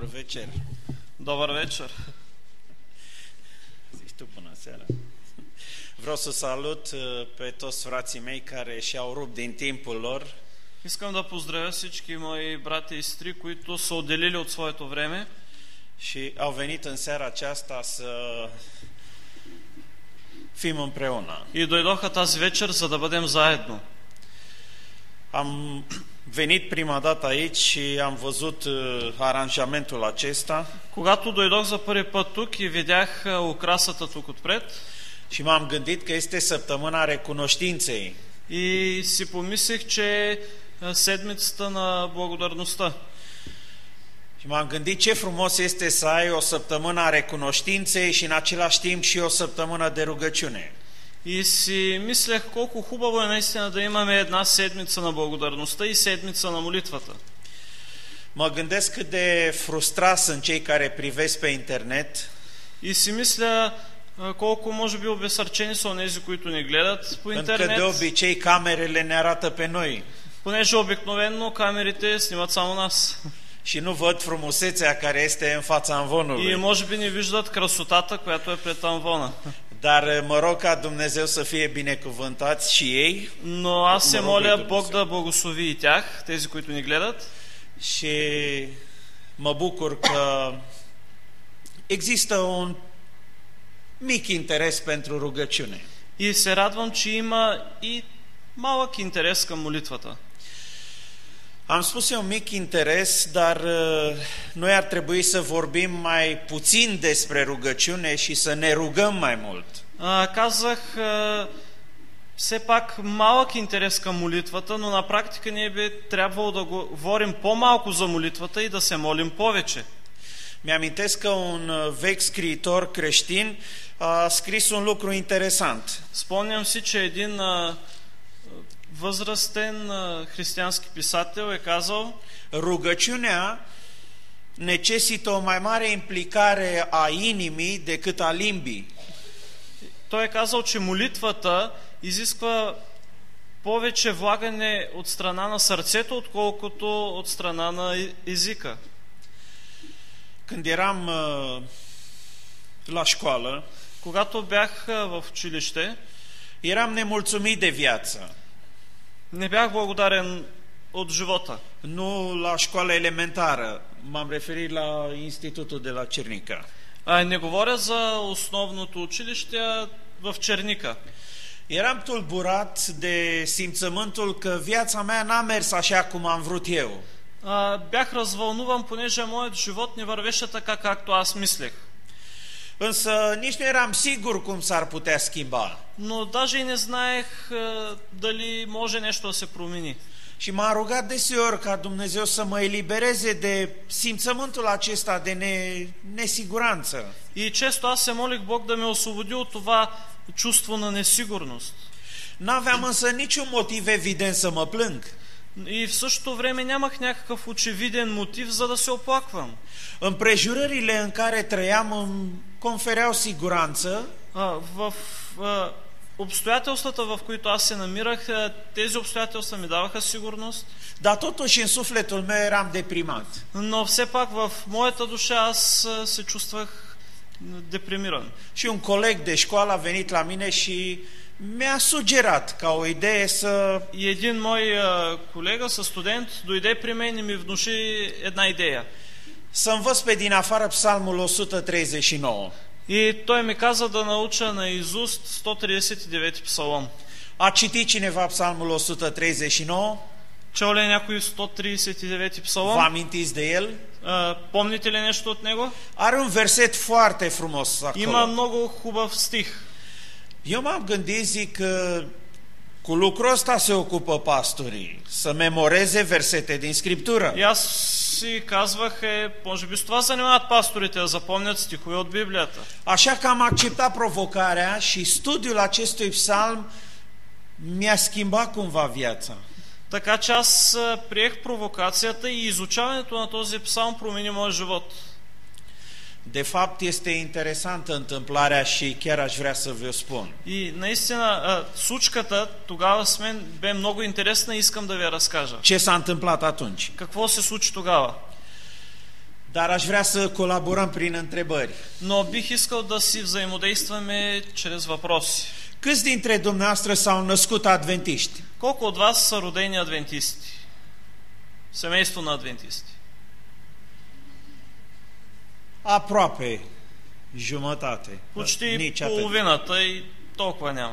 večer. Добър вечер. Zici tu bună seara. Vreau să salut pe toți frații mei care și-au rupt din timpul lor Искам да поздравя всички мои брати и сестри, които са отделили от своето време și au venit în seara aceasta să fim împreună. и дойдоха тази вечер, за да бъдем заедно. Am venit prima dată aici și am văzut aranjamentul acesta Когато дойдох за първи път тук и видях украсата тук отпред, și m-am gândit că este săptămâna recunoștinței. и си помислих, че е седмицата на благодарността. Și m-am gândit ce frumos este să ai o săptămână a recunoștinței și în același timp și o săptămână de rugăciune. И си мислех колко хубаво е наистина да имаме една седмица на благодарността и седмица на молитвата. Mă gândesc cât de frustrați sunt cei care privesc pe internet И си мисля колко може би обезсърчени са онези, които ни гледат по pentru că de интернет, obicei camerele ne arată pe noi понеже обикновено камерите снимат само нас. și nu văd frumusețea care este în fața И amvonului. може би не виждат красотата, която е пред амвона. Dar mă rog ca Dumnezeu să fie binecuvântați și ei Но аз се Мă rog моля lui Бог Dumnezeu. да благослови и тях, тези, които ни гледат. și mă bucur că există un mic interes pentru rugăciune. И се радвам, че има и малък интерес към молитвата. Am spus eu mic interes, dar noi ar trebui să vorbim mai puțin despre rugăciune și să ne rugăm mai mult. Казах все пак малък интерес към молитвата, но на практика ние би трябвало да говорим по-малко за молитвата и да се молим повече. Mi-amintesc că un vechi scriitor creștin a scris un lucru interesant. Спомням си, че един възрастен християнски писател е казал: Rugăciunea necesită o mai mare implicare a inimii decât a limbii. той е казал, че молитвата изисква повече влагане от страна на сърцето, отколкото от страна на езика. Când eram la școală, Когато бях в училище, eram nemulțumit de viață. не бях благодарен от живота. Nu la școala elementară, m-am referit la institutul de la Cernica. Не говоря за основното училище, а в Черника. Eram tulburat de simțământul că viața mea n-a mers așa cum am vrut eu. Бях развълнуван, понеже моят живот не вървеше така, както аз мислех. Însă nici nu eram sigur cum s-ar putea schimba. Но даже и не знаех дали може нещо да се промени. Și m-am rugat deseori ca Dumnezeu să mă elibereze de simțământul acesta de nesiguranță. И често аз се молих Бог да ме освободи от това чувство на несигурност. N-aveam însă niciun motiv evident să mă plâng. И в същото време нямах някакъв очевиден мотив, за да се оплаквам. Împrejurările în care trăiam îmi confereau siguranță, В обстоятелствата, в които аз се намирах, тези обстоятелства ми даваха сигурност, dar totuși în sufletul meu eram deprimat. но все пак в моята душа аз се чувствах депримиран. Și un coleg de școală a venit la mine și mi-a sugerat ca o idee să И един мой колега със студент дойде при мен и ми внуши една идея. învăț pe din afară Psalmul 139. И той ми каза да науча наизуст 139 псалом. A citit cineva Psalmul 139? Чел ли някой 139 Vă псалом? amintiți de el? Помните ли нещо от него? Are un verset foarte frumos Има acolo. много хубав стих. Eu m-am gândit, zic că cu lucrul ăsta se ocupă pastorii, să memoreze versete din Scriptură. И аз си казвах, може би с това занимават пасторите, да запомнят стихове от Библията. Așa că am acceptat provocarea și studiul acestui psalm mi-a schimbat cumva viața. Така че аз приех провокацията и изучаването на този псалм промени моя живот. De fapt, este interesantă întâmplarea și chiar aș vrea să vă spun. И наистина случката тогава с мен бе много интересна и искам да ви я разкажа. Ce s-a întâmplat atunci? Какво се случи тогава? Dar aș vrea să colaborăm prin întrebări. Но бих искал да си взаимодействаме чрез въпроси. Câți dintre dumneavoastră s-au născut adventiști? Колко от вас са родени адвентисти? Семейство на адвентисти. Aproape jumătate. Почти Nici atât. половината и толкова няма.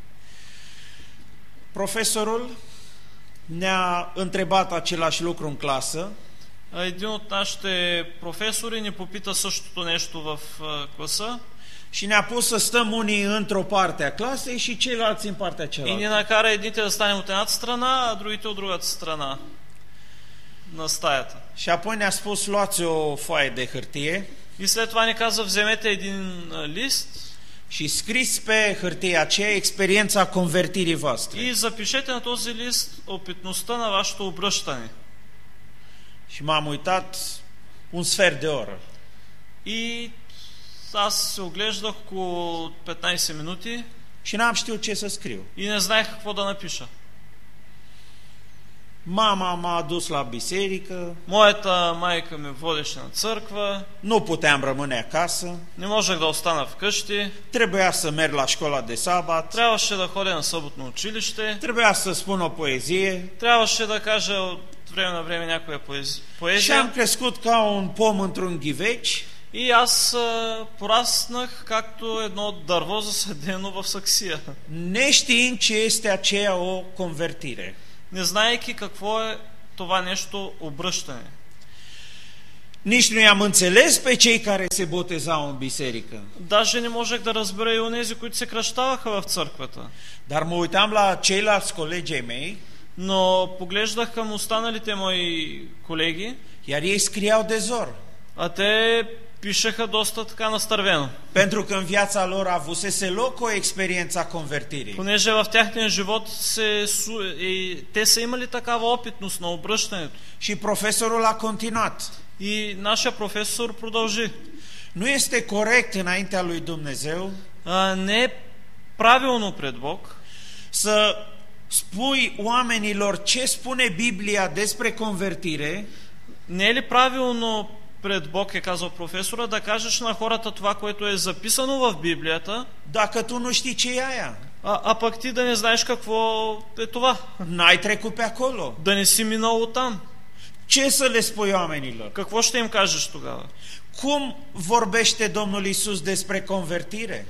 Profesorul ne-a întrebat același lucru în clasă Един от нашите професори ни попита същото нещо в класа și ne-a pus să stăm unii într-o parte a clasei și ceilalți în partea и ни cealaltă. накара едните да станем от едната страна, а другите от другата страна на стаята. Și apoi ne-a spus, luați o foaie de hârtie И след това ни каза, вземете един лист și scriți pe hârtie aceea experiența convertirii voastre. и запишете на този лист опитността на вашето обръщане. Și m-am uitat un sfert de oră. И аз се оглеждах около 15 минути Și n-am știut ce să scriu. и не знаех какво да напиша. Mama m-a adus la biserică, Моята майка ме водеше на църква, nu puteam rămâne acasă, не можех да остана вкъщи, trebuia să merg la școala de sabat, трябваше да ходя на съботно училище, trebuia să spun o poezie трябваше да кажа от време на време някоя și am поезия. crescut ca un pom într-un ghiveci И аз пораснах както едно дърво засадено в саксия, neștiind ce este aceea o convertire. не знаейки какво е това нещо обръщане. Nici nu i-am înțeles pe cei care se botezau în biserică, Даже не можех да разбера и онези, които се кръщаваха в църквата. dar mă uitam la ceilalți colegi ai mei, Но поглеждах към останалите мои колеги, iar ei scriau de zor, а те пишеха доста така настървено. pentru că în viața lor avusese loc o experiență a convertirii. Понеже в тяхния живот те са имали такава опитност на обръщането. Și profesorul a continuat. И нашия професор продължи. Nu este corect înaintea lui Dumnezeu Не е правилно пред Бог să spui oamenilor ce spune Biblia despre convertire, не е ли правилно пред Бог, е казал професора, да кажеш на хората това, което е записано в Библията, dacă tu nu știi ce e aia. а пък ти да не знаеш какво е това. N-ai trecut pe acolo. Да не си минал оттам. Ce să le spui oamenilor? Какво ще им кажеш тогава? Cum vorbește Domnul Isus despre convertire?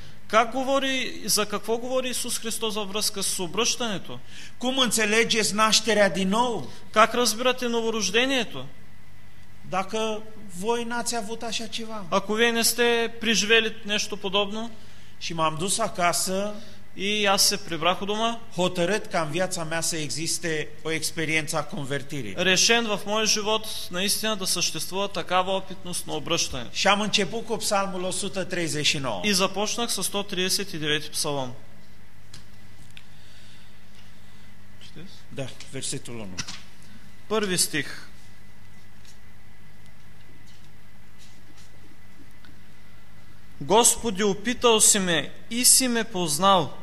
За какво говори Исус Христос във връзка с обръщането? Cum înțelegeți nașterea din nou? Как разбирате новорождението? Dacă voi n-ați avut așa ceva. Ако вие не сте преживели нещо подобно, Și m-am dus acasă, и аз се прибрах у дома, hotărât ca în viața mea să existe o experiență a convertirii. решен в моя живот наистина да съществува такава опитност на обръщане. Și am început cu Psalmul 139. И започнах с 139 псалом. Da, versetul 1. Първи стих. Господи, опитал си ме и си ме познал.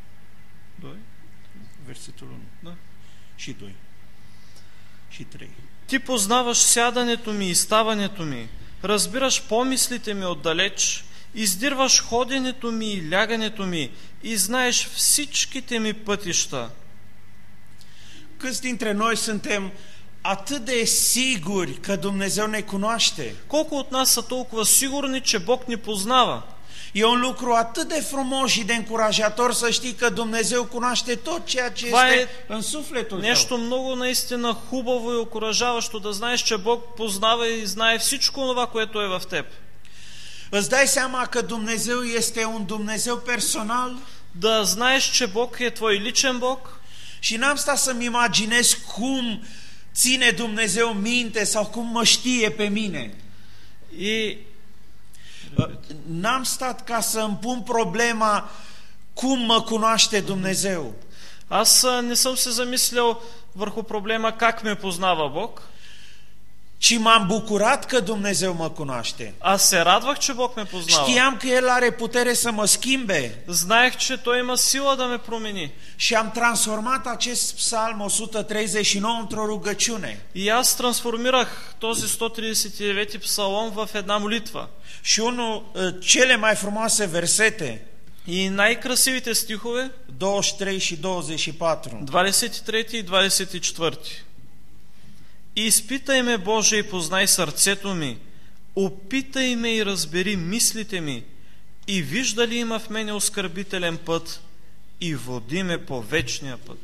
Versetul 1. Da. Și 2. Și 3. Ти познаваш сядането ми и ставането ми, разбираш помислите ми отдалеч, издирваш ходенето ми и лягането ми и знаеш всичките ми пътища. Câți dintre noi suntem atât de siguri că Dumnezeu ne cunoaște? Колко от нас са толкова сигурни, че Бог ни познава? E un lucru atât de frumos și de încurajator să știi că Dumnezeu cunoaște tot ceea ce este în sufletul tău. Нещо много наистина хубаво и окуражаващо да знаеш, че Бог познава и знае всичко това, което е в теб. Îți dai seama că Dumnezeu este un Dumnezeu personal? Да знаеш, че Бог е твой личен Бог? Și n-am stat să-mi imaginez cum ține Dumnezeu minte sau cum mă știe pe mine. И N-am stat ca să îmi pun problema cum mă cunoaște Dumnezeu. аз не съм се замислял върху проблема как ме познава Бог. ci m-am bucurat că Dumnezeu mă cunoaște. Аз се радвах, че Бог ме познава. Știam că El are putere să mă schimbe Знаех, че Той има сила да ме промени. și am transformat acest psalm 139 într-o rugăciune. И аз трансформирах този 139 псалом в една молитва. Și cele mai frumoase versete, И най-красивите стихове, 23 și 24. 23 и 24. Изпитай ме, Боже, и познай сърцето ми, опитай ме и разбери мислите ми, и вижда ли има в мене оскърбителен път, и води ме по вечния път.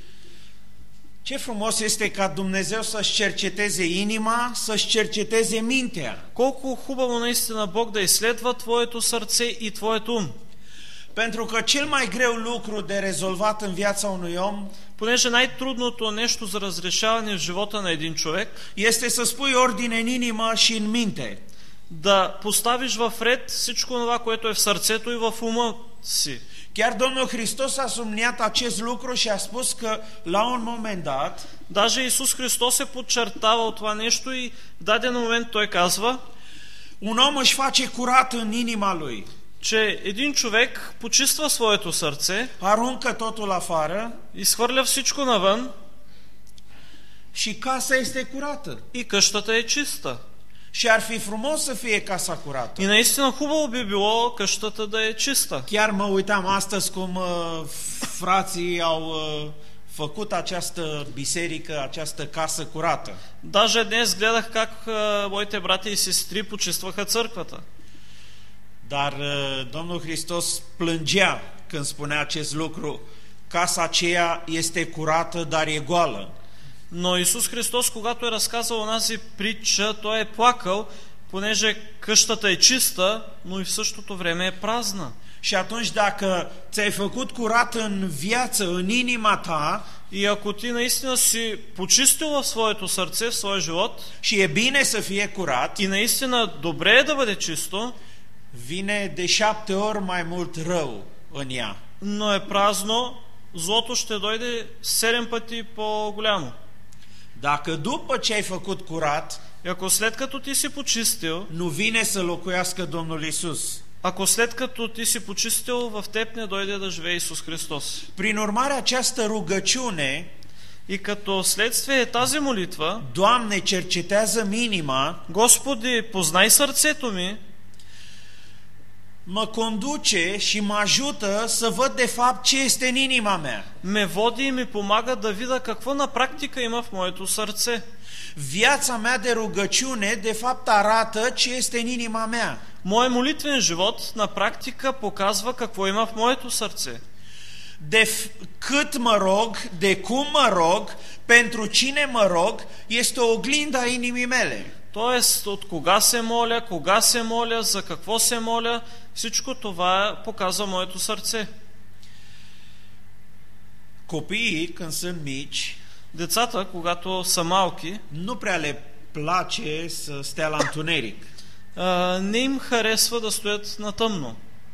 Ce frumos este ca Dumnezeu să-și cerceteze inima, să-și cerceteze mintea. Колко хубаво наистина Бог да изследва твоето сърце и твоето ум. Pentru că cel mai greu lucru de rezolvat în viața unui om Понеже най-трудното нещо за разрешаване в живота на един човек este să spui ordine în inimă și în minte. да поставиш в ред всичко това, което е в сърцето и в ума си. Chiar Domnul Hristos a subliniat acest lucru și a spus că la un moment dat Даже Исус Христос е подчертавал това нещо и в даден момент Той казва, un om își face curat în inima lui, че един човек почиства своето сърце, aruncă totul afară изхвърля всичко навън și casa este curată. и къщата е чиста. Și ar fi frumos să fie casa curată. И наистина хубаво би било къщата да е чиста. Chiar mă uitam astăzi cum frații au făcut această biserică, această casă curată. Даже днес гледах как моите брати и сестри почистваха църквата. Dar Domnul Hristos plângea când spunea acest lucru. Casa aceea este curată, dar e goală. Но Исус Христос, когато е разказал онази притча, Той е плакал, понеже къщата е чиста, но и в същото време е празна. Și atunci dacă ți-ai făcut curat în viață, în inima ta, И ако ти наистина си почистил в своето сърце, в своя живот, și e bine să fie curat, и наистина добре е да бъде чисто, vine de 7 ori mai mult rău în ea. но е празно, злото ще дойде 7 пъти по-голямо. Dacă după ce ai făcut curat, И ако след като ти си почистил, nu vine să locuiască Domnul Isus. ако след като ти си почистил, в теб не дойде да живее Исус Христос. Prin urmare, această rugăciune, И като следствие тази молитва, Doamne, cercetează-mi inima, Господи, познай сърцето ми, mă conduce și mă ajută să văd de fapt ce este în inima mea. ме води и ми помага да видя какво на практика има в моето сърце. Viața mea de rugăciune de fapt arată ce este în inima mea. Моят молитвен живот на практика показва какво има в моето сърце. De cât mă rog, de cum mă rog, pentru cine mă rog, este o oglindă a inimii mele. Тоест, от кога се моля, за какво се моля, всичко това показва моето сърце. Copiii, când sunt mici, Децата, когато са малки, nu prea le place să stea la întuneric. не им харесва да стоят на тъмно.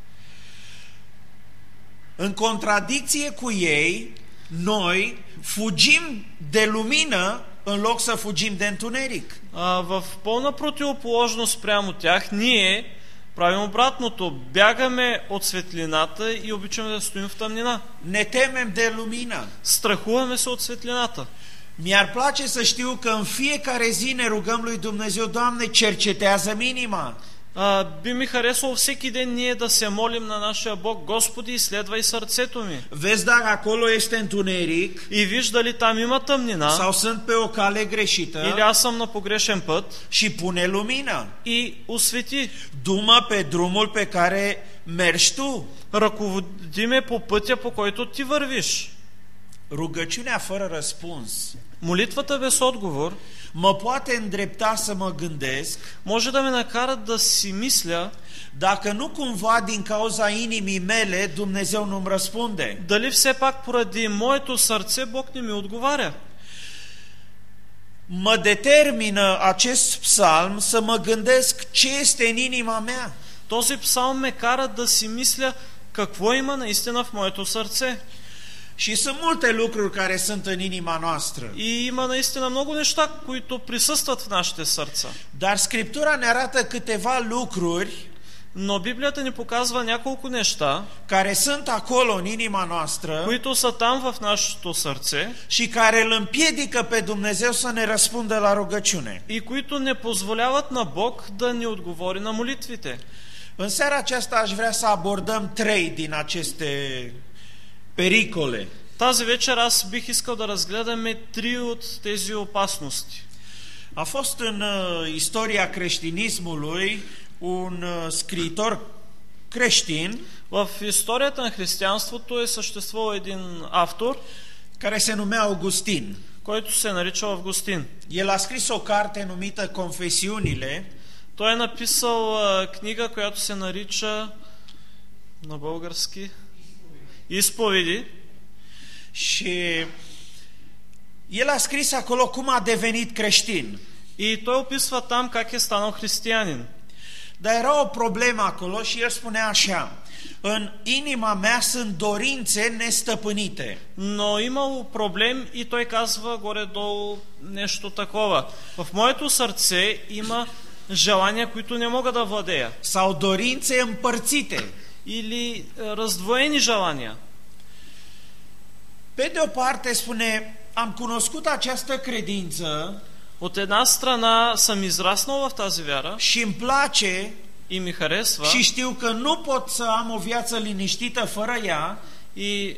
În contradicție cu ei, noi fugim de lumină în loc să fugim de întuneric. В пълна противоположност прямо тях, ние правим обратното. Бягаме от светлината и обичаме да стоим в тъмнина. Ne temem de lumină. Страхуваме се от светлината. Mi-ar place să știu că în fiecare zi ne rugăm lui Dumnezeu, Doamne, cercetează-mi inima. Би ми харесало всеки ден ние да се молим на нашия Бог: Господи, изследвай сърцето ми. Vezi dacă acolo este întuneric И виж дали там има тъмнина, sau sunt pe o cale или greșită аз съм на погрешен път, și pune lumină. и освети. Du-mă pe drumul pe care mergi tu. Ръководи ме по пътя, по който ти вървиш. Rugăciunea fără răspuns Молитвата без отговор mă poate îndrepta să mă gândesc може да ме накара да си мисля dacă nu cumva din cauza inimii mele Dumnezeu nu-mi răspunde. дали все пак поради моето сърце Бог не ми отговаря. Mă determină acest psalm să mă gândesc ce este în inima mea. Този псалм ме кара да си мисля какво има наистина в моето сърце. Și sunt multe lucruri care sunt în inima noastră. И има наистина много неща, които присъстват в нашите сърца. Dar Scriptura ne arată câteva lucruri Но Библията ни показва няколко неща, care sunt acolo în inima noastră които са там в нашето сърце și care îl împiedică pe Dumnezeu să ne răspundă la rugăciune. и които не позволяват на Бог да ни отговори на молитвите. În seara aceasta aș vrea să abordăm 3 din aceste pericole. Тази вечер аз бих искал да разгледаме 3 от тези опасности. A fost în istoria creștinismului un scriitor creștin В историята на християнството е съществувал един автор, care se numea Augustin. който се нарича Августин. El a scris o carte numită Confesiunile. Той е написал книга, която се нарича на български Изповеди. Și el a scris acolo cum a devenit creștin. И той описва там как е станал християнин. Dar era o problemă acolo și el spunea așa: în inima mea sunt dorințe nestăpânite. Но имало проблем и той казва горе-долу нещо такова. В моето сърце има желания, които не мога да владея. Sau dorințe împărțite. Или раздвоени желания. Pe de o parte spune, am cunoscut această credință От една страна съм израснал в тази вяра și îmi place и ми харесва și știu că nu pot să am o viață liniștită fără ea, и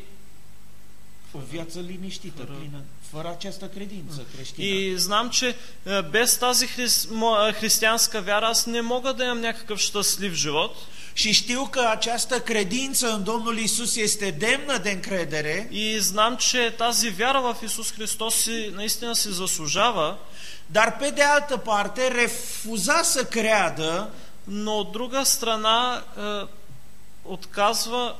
o viață liniștită, plină, fără această credință creștină. И знам, че без тази християнска вяра аз не мога да имам някакъв щастлив живот. Și știu că această credință în Domnul Isus este demnă de încredere. И знам, че тази вяра в Исус Христос наистина си заслужава. Dar pe de altă parte refuza să creadă, но от друга страна отказва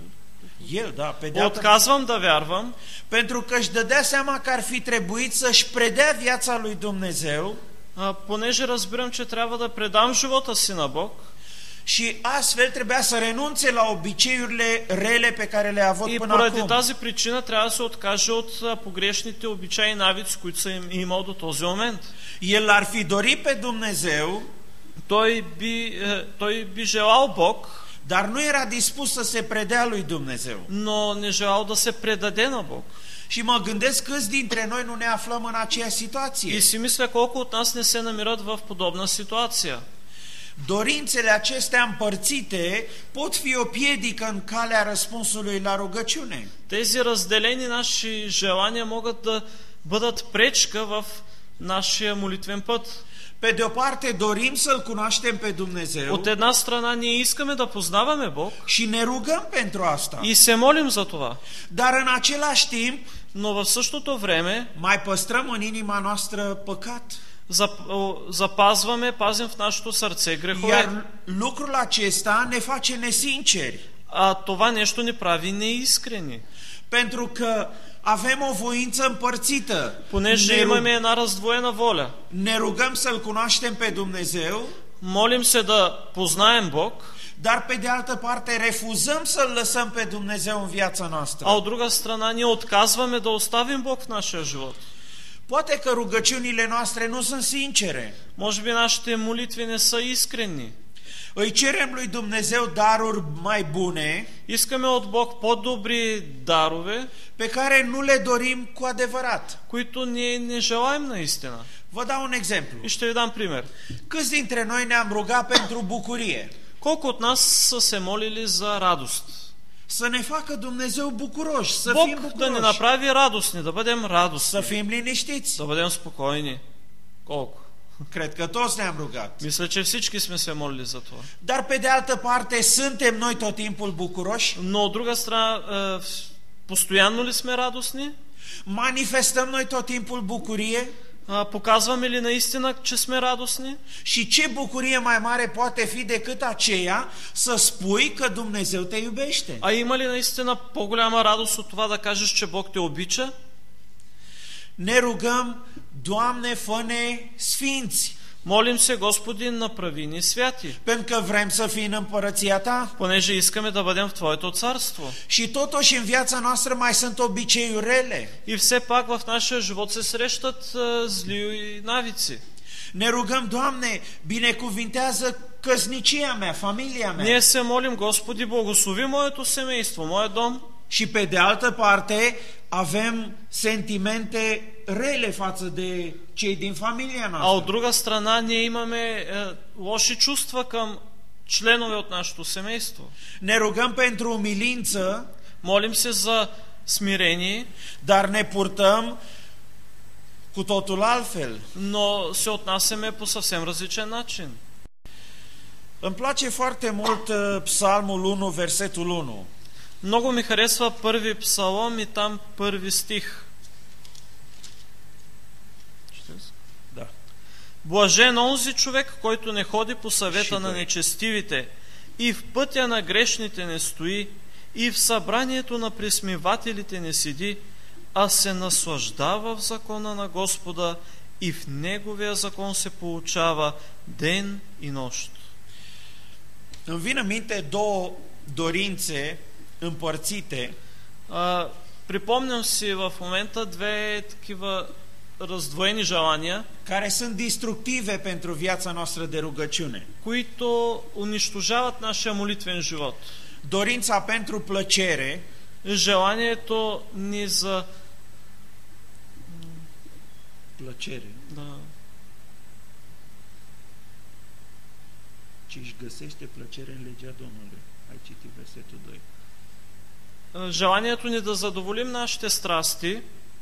отказвам да вярвам, pentru că își dădea seama că ar fi trebuit să-și predea viața lui Dumnezeu, понеже разбирам, че трябва да предам живота си на Бог. Și astfel trebuia să renunțe la obiceiurile rele pe care le-a avut И până поради acum. тази причина трябва да се откаже от погрешните обичаи и навици, които са имал до този момент. El ar fi dorit pe Dumnezeu, той би желал Бог, dar nu era dispus să se predea lui Dumnezeu. но не желал да се предаде на Бог. Și mă gândesc câți dintre noi nu ne aflăm în aceeași situație. И си мисля колко от нас не се намират в подобна ситуация. Dorințele acestea împărțite pot fi o piedică în calea răspunsului la rugăciune. Тези разделени наши желания могат да бъдат пречка в нашия молитвен път. Pe de o parte dorim să-L cunoaștem pe Dumnezeu От една страна ние искаме да познаваме Бог și ne rugăm pentru asta. и се молим за това. Dar în același timp Но в същото време mai păstrăm în inima noastră păcat. пазим в нашето сърце грехове. Iar lucrul acesta ne face nesinceri. А това нещо ни прави неискрени. Pentru că avem o voință împărțită. Понеже имаме една раздвоена воля. Ne rugăm să-L cunoaștem pe Dumnezeu, молим се да познаем Бог, dar pe de altă parte refuzăm să-L lăsăm pe Dumnezeu în viața noastră. а от друга страна ние отказваме да оставим Бог в нашия живот. Poate că rugăciunile noastre nu sunt sincere. Може би нашите молитви не са искрени. Îi cerem lui Dumnezeu daruri mai bune, искаме от Бог по-добри дарове, pe care nu le dorim cu adevărat. които ние не желаем наистина. Vă dau un exemplu. И ще ви дам пример. Câți dintre noi ne-am rugat pentru bucurie? Колко от нас са се молили за радост? Să ne facă Dumnezeu bucuroși, să fim Бог да ни bucuroși, направи радостни, да бъдем радостни, să fim liniștiți. да бъдем спокойни. Колко? Cred că toți ne-am rugat. Мисля, че всички сме се молили за това. Dar pe de altă parte, suntem noi tot timpul bucuroși? Но от друга страна, постоянно ли сме радостни? Manifestăm noi tot timpul bucurie? Показваме ли наистина, че сме радостни? Și ce bucurie mai mare poate fi decât aceea să spui că Dumnezeu te iubește? А има ли наистина по-голяма радост от това да кажеш, че Бог те обича? Ne rugăm, Doamne, fă-ne sfinți. Молим се, Господи, направи ни святи, pentru că vrem să fim în împărăția ta. понеже искаме да бъдем в Твоето царство. Și totuși în viața noastră mai sunt obiceiuri rele. И все пак в нашия живот се срещат зли навици. Ne rugăm, Doamne, binecuvintează căsnicia mea, familia mea. Ние се молим, Господи, благослови моето семейство, моят дом. Și pe de altă parte avem sentimente rele față de cei din familia А от noastră. друга страна ние имаме лоши чувства към членове от нашето семейство. Ne rugăm pentru umilință, Молим се за смирение, dar ne purtăm cu totul altfel. но се отнасяме по съвсем различен начин. Îmi place foarte mult Psalmul 1, versetul 1. Много ми харесва първи псалом и там първи стих. Da. Блажен онзи човек, който не ходи по съвета Шито на е. нечестивите, и в пътя на грешните не стои, и в събранието на присмивателите не седи, а се наслаждава в закона на Господа и в Неговия закон се получава ден и нощ. Îmi vin în minte două dorințe împărțite Припомням си в момента две такива раздвоени желания, care sunt destructive pentru viața noastră de rugăciune. които унищожават нашия молитвен живот. Dorința pentru plăcere Желанието ни за да, ci își găsește plăcere în legea Domnului. Ai citit versetul 2. желанието ни да задоволим нашите страсти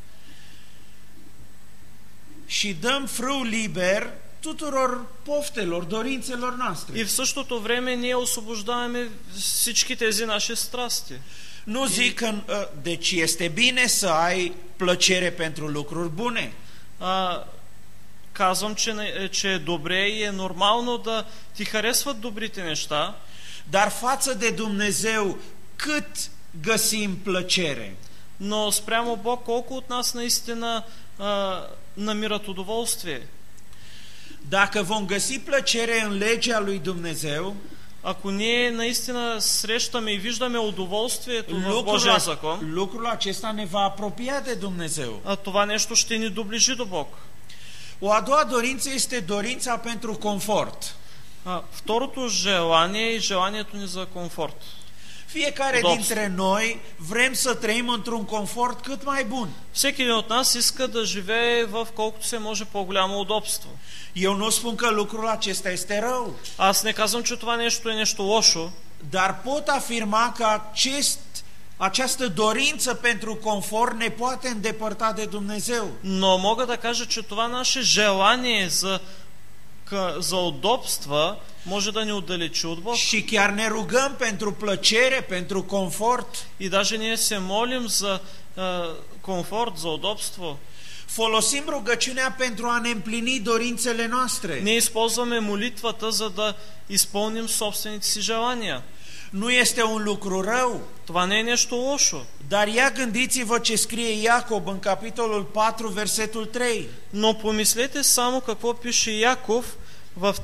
Și dăm frâu liber tuturor poftelor, dorințelor noastre. и в същото време ние освобождаваме всички тези наши страсти. Nu zic că deci este bine să ai plăcere pentru lucruri bune. Казвам, че е добре и е нормално да ти харесват добрите неща, Dar față de Dumnezeu cât găsim plăcere? но спрямо Бог колко от нас наистина намират удоволствие? Dacă vom găsi plăcere în legea lui Dumnezeu, Ако ние наистина срещаме и виждаме удоволствието в Божия закон, lucrul acesta ne va apropia de Dumnezeu. това нещо ще ни доближи до Бог. O a doua dorință este dorința pentru confort. Второто желание е желанието ни за комфорт. Fiecare dintre noi vrem să trăim într-un confort cât mai bun. Всеки един от нас иска да живее в колкото се може по-голямо удобство. Eu nu spun că lucrul acesta este rău, Аз не казвам, че това нещо е нещо лошо, dar pot afirma că această dorință pentru confort ne poate îndepărta de Dumnezeu. но мога да кажа, че това наше желание за удобства може да ни отдалечи от Бог. Și chiar ne rugăm pentru plăcere, pentru confort. И даже ние се молим за комфорт, за удобство. Folosim rugăciunea pentru a ne împlini dorințele noastre. Ние използваме молитвата, за да изпълним собствените си желания. Nu este un lucru rău, Това не е нещо лошо. dar ia gândiți-vă ce scrie Iacob în capitolul 4, versetul 3. Но помислете само какво пише Яков в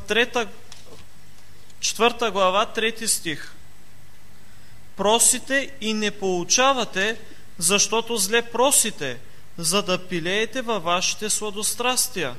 4 глава, 3 стих. Просите и не получавате, защото зле просите, за да пилеете във вашите сладострастия.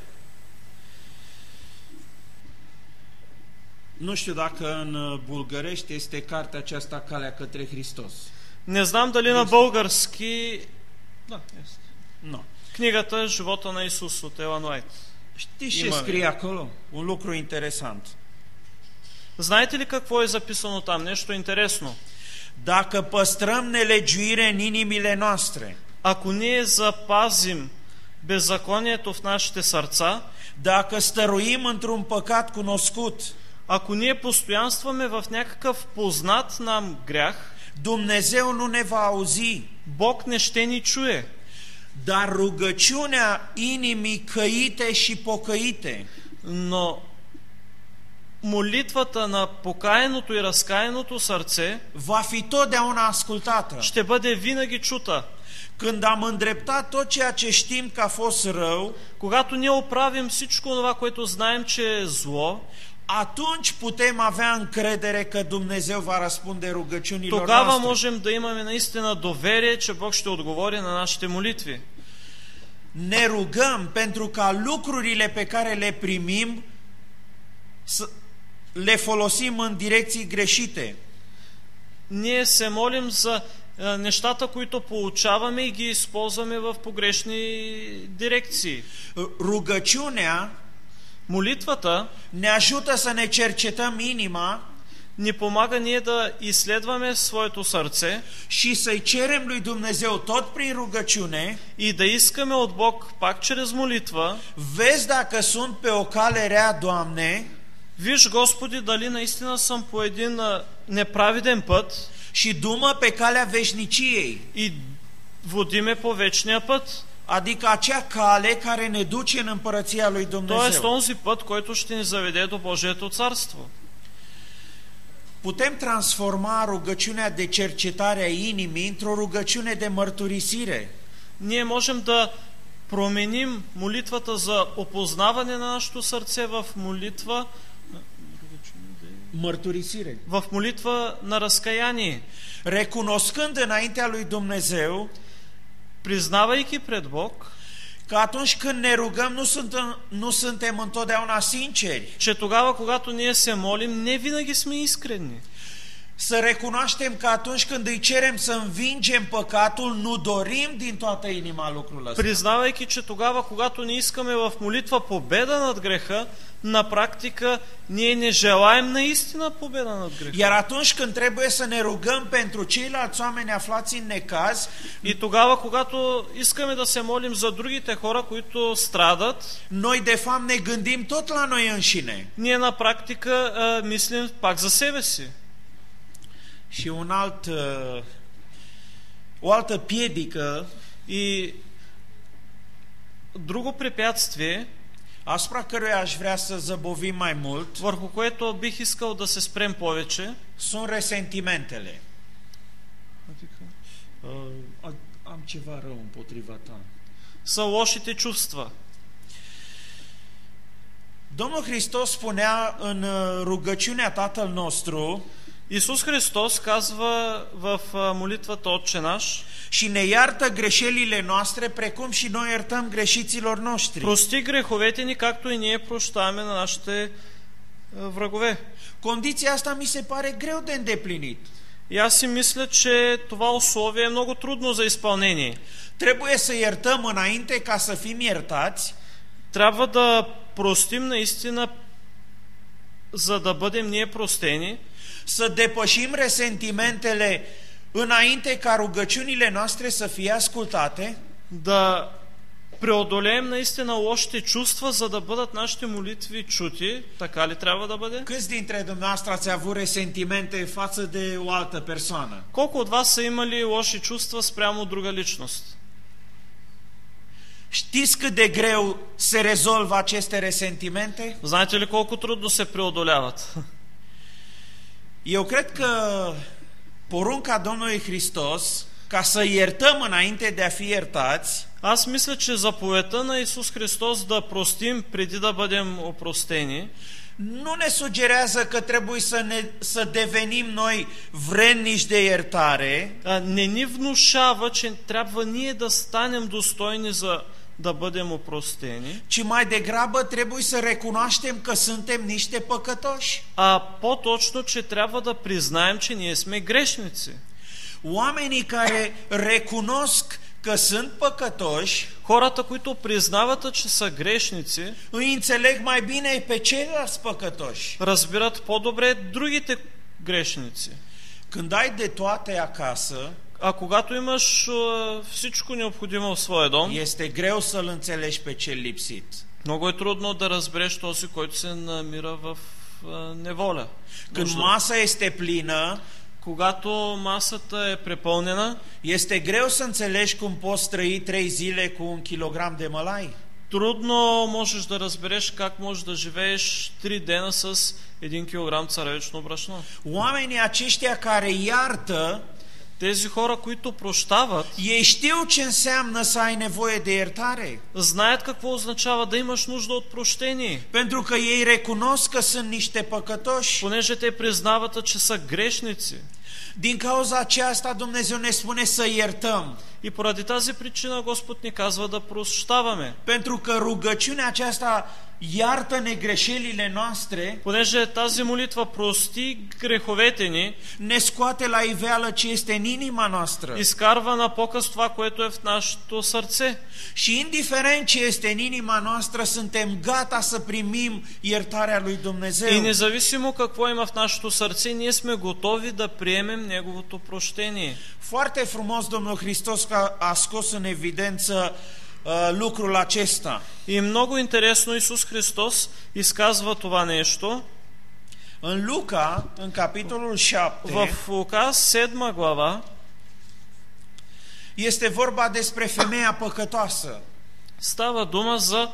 Nu știu dacă în bulgărești este cartea aceasta Calea către Hristos. Не знам дали на български... Да, este. Nu. Книгата Живота на Исус от Елън Уайт. Știți ce scrie acolo? Un lucru interesant. Знаете ли какво е записано там? Нещо интересно. Dacă păstrăm nelegiuire în inimile noastre, Ако ние запазим беззаконието в нашите сърца, dacă stăruim într-un păcat cunoscut, ако ние постоянстваме в някакъв познат нам грях, Dumnezeu nu ne va auzi, Бог не ще ни чуе. dar rugăciunea inimii căite și pocăite Но молитвата на покаяното и разкаяното сърце va fi totdeauna ascultată. ще бъде винаги чута. Când am îndreptat tot ceea ce știm că a fost rău, Когато ние оправим всичко това, което знаем, че е зло, atunci putem avea încredere că Dumnezeu va răspunde rugăciunilor тогава noastre. можем да имаме наистина доверие, че Бог ще отговори на нашите молитви. Ne rugăm pentru ca lucrurile pe care le primim să le folosim în direcții greșite. Ние се молим за нещата, които получаваме и ги използваме в погрешни дирекции. Rugăciunea Молитвата ne ajută să ne cercetăm inima ни помага ние да изследваме своето сърце și să-i cerem lui Dumnezeu tot prin rugăciune, и да искаме от Бог, пак чрез молитва, vezi dacă sunt pe o cale rea, Doamne, виж, Господи, дали наистина съм по един неправеден път și du-mă pe calea veșniciei, и води ме по вечния път. adică acea cale care ne duce în împărăția lui Тоест Dumnezeu. този път, който ще ни заведе до Божието царство. Putem transforma rugăciunea de cercetare a inimii într-o rugăciune de mărturisire. Ние можем да променим молитвата за опознаване на нашето сърце в молитва Mărturisire. на разкаяние. Recunoscând înaintea lui Dumnezeu Признавайки пред Бог, că atunci când ne rugăm nu suntem întotdeauna sinceri. че тогава, когато ние се молим, не винаги сме искрени. Să recunoaștem că atunci când îi cerem să învingem păcatul, nu dorim din toată inima lucrul ăsta. Признавайки, че тогава, когато не искаме в молитва победа над греха, на практика ние не желаем наистина победа над греха. Iar atunci când trebuie să ne rugăm pentru ceilalți oameni aflați în necaz, И тогава, когато искаме да се молим за другите хора, които страдат, noi de fapt ne gândim tot la noi înșine. ние на практика мислим пак за себе си. Și o altă piedică И друго препятствие, asupra căruia aș vrea să zăbovim mai mult, върху което бих искал да се спрем повече, sunt resentimentele. Am ceva rău împotriva ta. са лошите чувства. Domnul Hristos spunea în rugăciunea Tatăl nostru: Исус Христос казва в молитвата Отче наш: și ne iartă greșelile noastre precum și noi iertăm greșiților noștri. прости греховете ни, както и ние прощаваме на нашите врагове. Condiția asta mi se pare greu de îndeplinit. И аз си мисля, че това условие е много трудно за изпълнение. Trebuie să iertăm înainte ca să fim iertați. Трябва да простим наистина, за да бъдем ние простени. Să depășim resentimentele înainte ca rugăciunile noastre să fie ascultate. Да преодолеем наистина лошите чувства, за да бъдат нашите молитви чути. Така ли трябва да бъде? Câți dintre dumneavoastră ați avut resentimente față de o altă persoană? Колко от вас са имали лоши чувства спрямо друга личност? Știți cât de greu se rezolvă aceste resentimente? Знаете ли колко трудно се преодоляват? Eu cred că porunca Domnului Hristos, ca să iertăm înainte de a fi iertați, Аз мисля, че заповедта на Исус Христос да простим преди да бъдем опростени nu ne sugerează că trebuie să devenim noi vrednici de iertare, не ни внушава, че трябва ние да станем достойни за да бъдем опростени, ci mai degrabă trebuie să recunoaștem că suntem niște păcătoși. а по-точно, че трябва да признаем, че ние сме грешници. Oamenii care recunosc că sunt păcătoși Хората, които признават, че са грешници, îi înțeleg mai bine pe ceilalți păcătoși. разбират по-добре другите грешници. Când ai de toate acasă, А когато имаш всичко необходимо в своя дом, este greu să-l înțelegi pe cel lipsit. много е трудно да разбереш този, който се намира в неволя. Când masa este plină, Когато масата е препълнена, este greu să înțelegi cum poți trăi 3 zile cu 1 kilogram de mălai. Трудно можеш да разбереш как можеш да живееш 3 дена с 1 килограм царевично брашно. Oamenii aceștia care iartă, Тези хора, които прощават, ei știu ce înseamnă să ai nevoie de iertare. знаят какво означава да имаш нужда от прощение. Pentru că ei recunosc că sunt niște păcătoși. Понеже те признават, че са грешници. Din cauza aceasta Dumnezeu ne spune să iertăm. И поради тази причина Господ ни казва да прощаваме. Pentru că rugăciunea aceasta iartă-ne greșelile noastre, Понеже тази молитва прости греховете ни, ne scoate la iveală ce este în inima noastră. изкарва на показ това, което е в нашето сърце. Și indiferent ce este în inima noastră, suntem gata să primim iertarea lui Dumnezeu. И независимо какво има в нашето сърце, ние сме готови да приемем Неговото прощение. Foarte frumos Domnul Hristos că a scos în evidență lucrul acesta. И много интересно Исус Христос изказва това нещо. În Luca, în capitolul 7, В Лука 7 глава este vorba despre femeia păcătoasă. става дума за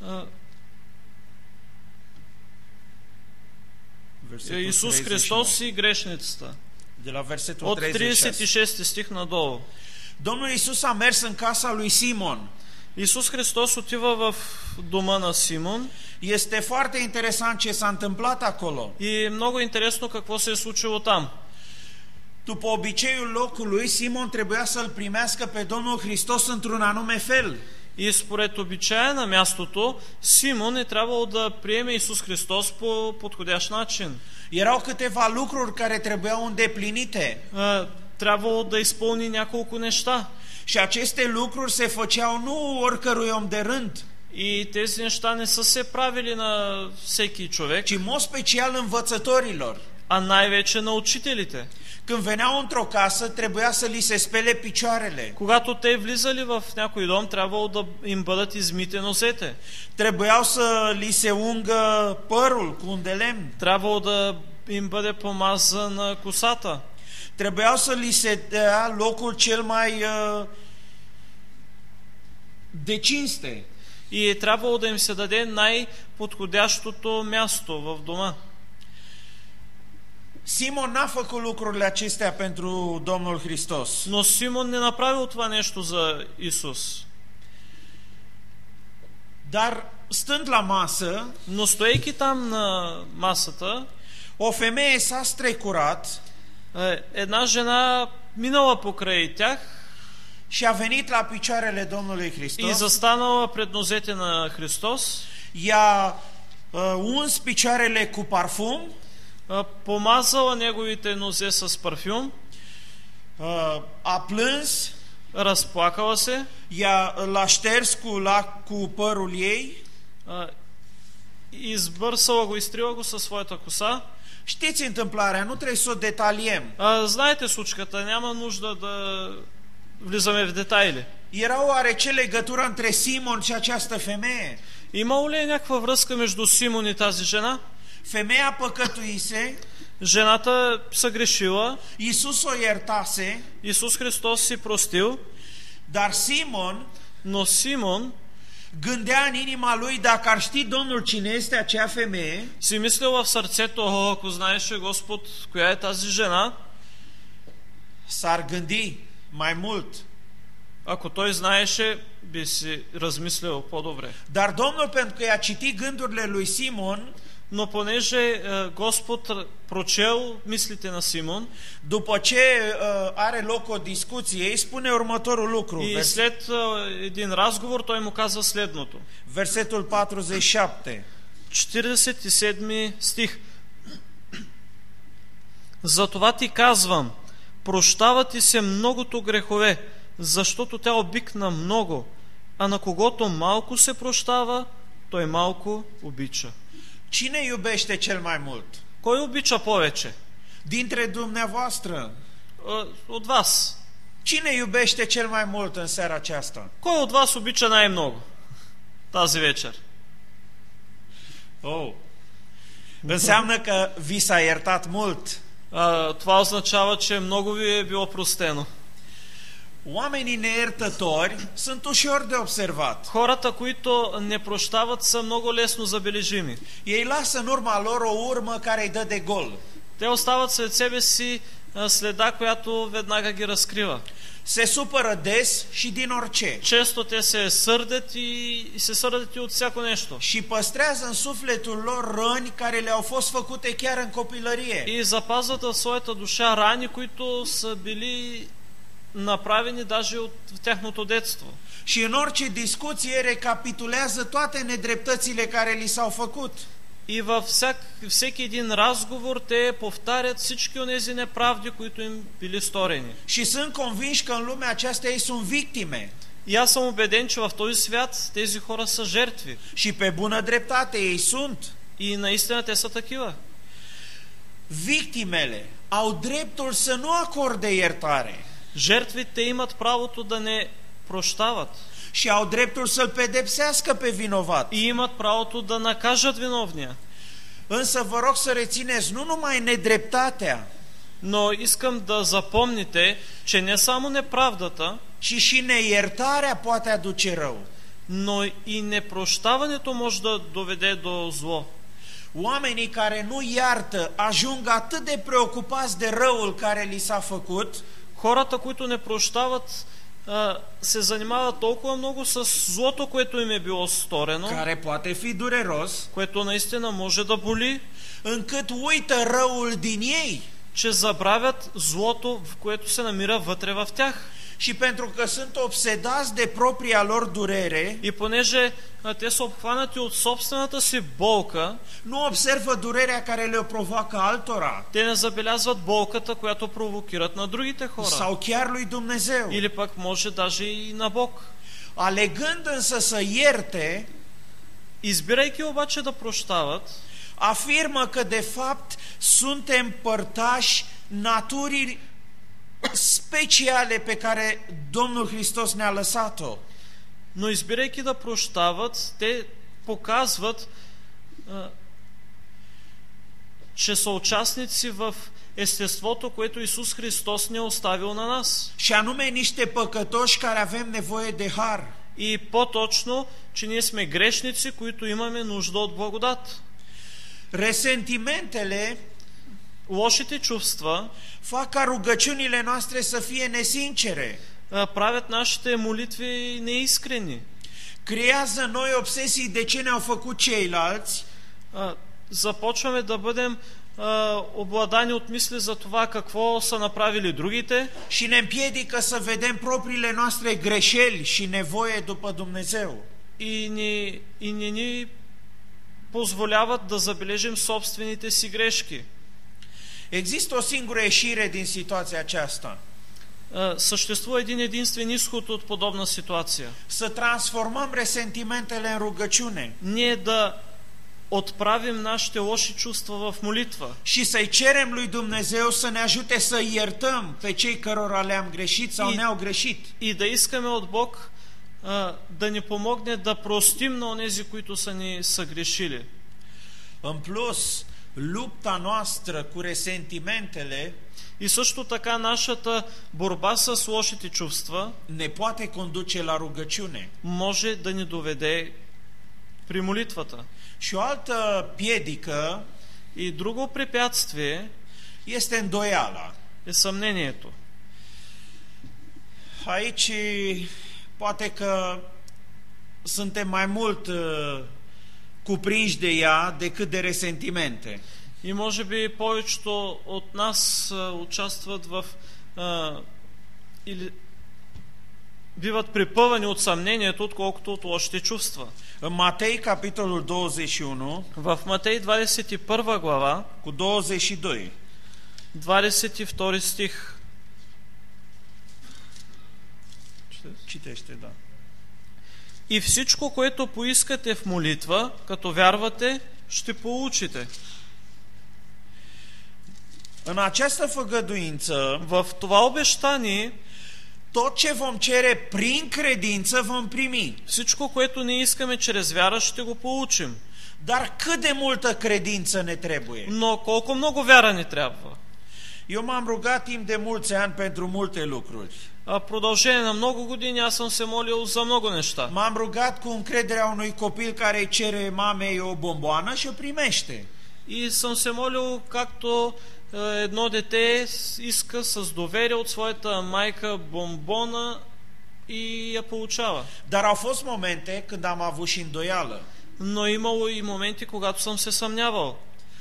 Исус Христос и грешницата. De la versetul От 36. 36 стих надолу. Domnul Iisus a mers în casa lui Simon. Исус Христос отива в дома на Симон Este foarte interesant ce s-a întâmplat acolo. и много интересно какво се е случило там. După obiceiul locului, Simon trebuia să-l primească pe Domnul Hristos într-un anume fel. И според обичая на мястото, Симон е трябвало да приеме Исус Христос по подходящ начин. Erau câteva lucruri care trebuiau îndeplinite. Трябвало да изпълни няколко неща. Și aceste lucruri se făceau nu oricărui om de rând, И тези неща не са се правили на всеки човек, ci în mod special învățătorilor. а най-вече на учителите. Când veneau într-o casă, trebuia să li se spele picioarele. Когато те влизали в някой дом, трябвало да им бъдат измити нозете. Trebuiau să li se ungă părul cu un de lemn. Трябвало да им бъде помазана косата. Trebuiau să li se dea locul cel mai de cinste. И е трябвало да им се даде най-подходящото място в дома. Simon n-a făcut lucrurile acestea pentru Domnul Hristos. Но Симон не направил това нещо за Исус. Dar stând la masă, Но стоейки там на масата, o femeie s-a strecurat една жена минала покрай тях și a venit la picioarele Domnului и Hristos. застанала пред нозете на Христос, I-a uns picioarele cu parfum, помазала неговите нозе с парфюм, a plâns, разплакала се, l-a șters cu părul ei. избърсала го, изтрила го със своята коса. Știți întâmplarea, nu trebuie să o detaliem. Знаете случката, няма нужда да влизаме в детайли. Era oarece legătură între Simon și această femeie? Имало ли е някаква връзка между Симон и тази жена? Femeia păcătuise, Жената съгрешила, Iisus o iertase, Исус Христос си простил, dar Simon но Симон gândea în inima lui, dacă ar ști Domnul cine este acea femeie, си мислил в сърцето, ако знаеше Господ коя е тази жена, s-ar gândi mai mult. ако той знаеше, би си размислил по-добре. Dar Domnul, pentru că i-a citit gândurile lui Simon, Но понеже Господ прочел мислите на Симон, după ce are loc o discuție, îi spune următorul lucru. и след един разговор той му казва следното. Versetul 47. 47 стих. Затова ти казвам, прощава ти се многото грехове, защото тя обикна много, а на когото малко се прощава, той малко обича. Cine iubește cel mai mult? Кой обича повече? Dintre dumneavoastră. От вас. Cine iubește cel mai mult în seara aceasta? Кой от вас обича най-много тази вечер? Oh. Înseamnă că vi s-a iertat mult. Това означава, че много ви е било простено. Oamenii neiertători sunt ușor de observat. Хората, които не прощават, са много лесно забележими. Ei lasă în urma lor o urmă care îi dă de gol. Те остават след себе си следа, която веднага ги разкрива. Se supără des și din orice. Често те се сърдят и се сърдят и от всяко нещо. Și păstrează în sufletul lor răni care le-au fost făcute chiar în copilărie. И запазват в своята душа рани, които са били направени даже от тяхното детство. Și în orice discuție recapitulează toate nedreptățile care li s-au făcut. И във всеки един разговор те повтарят всички онези неправди, които им били сторени. Și sunt convinși că în lumea aceasta ei sunt victime. И аз съм убеден, че в този свят тези хора са жертви. Și pe bună dreptate ei sunt. И наистина те са такива. Victimele au dreptul să nu acorde iertare. Жертвите имат правото да не прощават. Și au dreptul să-l pedepsească pe vinovat. И имат правото да накажат виновния. Însă vă rog să rețineți nu numai nedreptatea, Но искам да запомните, че не само неправдата, ci și neiertarea poate aduce rău. но и непрощаването може да доведе до зло. Oamenii care nu iartă ajung atât de preocupați de răul care li s-a făcut, Хората, които не прощават, се занимават толкова много с злото, което им е било сторено, care poate fi dureros, което наистина може да боли, încât uită răul din ei. че забравят злото, в което се намира вътре в тях. Și pentru că sunt obsedați de propria lor durere, И понеже те са обхванати от собствената си болка, nu observă durerea care le provoacă altora те не забелязват болката, която провокират на другите хора. sau chiar lui Dumnezeu. Или пък може даже и на Бог. Alegând însă să ierte, Избирайки обаче да прощават, afirmă că de fapt suntem părtași naturii speciale pe care Domnul Hristos ne-a lăsat-o. но избирайки да прощават, те показват, че са участници в естеството, което Исус Христос не е оставил на нас. Și anume niște păcătoși care avem nevoie de har. И по-точно, че ние сме грешници, които имаме нужда от благодат. Resentimentele Лошите чувства fac ca rugăciunile noastre să fie nesincere. правят нашите молитви неискрени. Creează în noi obsesii de ce ne-au făcut ceilalți Започваме да бъдем обладани от мисли за това какво са направили другите și ne împiedică să vedem propriile noastre greșeli și nevoie după Dumnezeu. и не ни позволяват да забележим собствените си грешки. Există o singură ieșire din situația aceasta. Съществува един единствен изход от подобна ситуация. Să transformăm resentimentele în rugăciune Ние да отправим нашите лоши чувства в молитва și să-i cerem lui Dumnezeu să ne ajute să iertăm pe cei cărora le-am greșit sau ne-au greșit. и да искаме от Бог да ни помогне да простим на онези, които са ни съгрешили. În plus, lupta noastră cu resentimentele И също така нашата борба с лошите чувства ne poate conduce la rugăciune. може да ни доведе при молитвата. Și o altă piedică И друго препятствие este îndoiala. е съмнението. Aici poate că suntem mai mult cuprinși de ea decât de resentimente. И може би повечето от нас участват в или биват припъвани от съмнението, отколкото от лошите чувства. În Matei, capitolul 21, В Матей 21 глава, cu 22, 22 стих. citește, da. И всичко, което поискате в молитва, като вярвате, ще получите. În această făgăduință, В това обещание, tot ce vom cere prin credință vom primi. всичко, което ние искаме чрез вяра, ще го получим. Dar cât de multă credință ne trebuie? Но колко много вяра ни трябва? Eu m-am rugat timp de mulți ani pentru multe lucruri. В продължение на много години аз съм се молил за много неща. M-am rugat cu încrederea unui copil care îi cere mamei o bomboană și o primește. И съм се молил както едно дете иска с доверие от своята майка бомбона и я получава. Dar au fost momente când am avut și îndoială. Но имало и моменти, когато съм се съмнявал.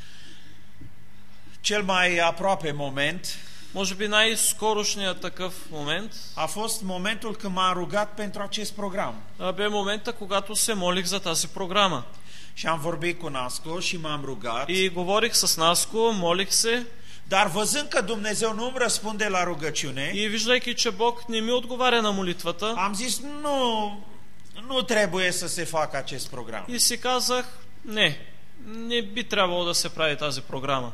Cel mai aproape moment Може би най-скорошният такъв момент a fost momentul când m-am rugat pentru acest program. бе момента, когато се молих за тази програма. Și am vorbit cu Nasco și m-am rugat. И говорих с Наско, молих се. Dar văzând că Dumnezeu nu îmi răspunde la rugăciune, И виждайки, че Бог не ми отговаря на молитвата, am zis nu trebuie să se facă acest program. и си казах, не би трябвало да се прави тази програма.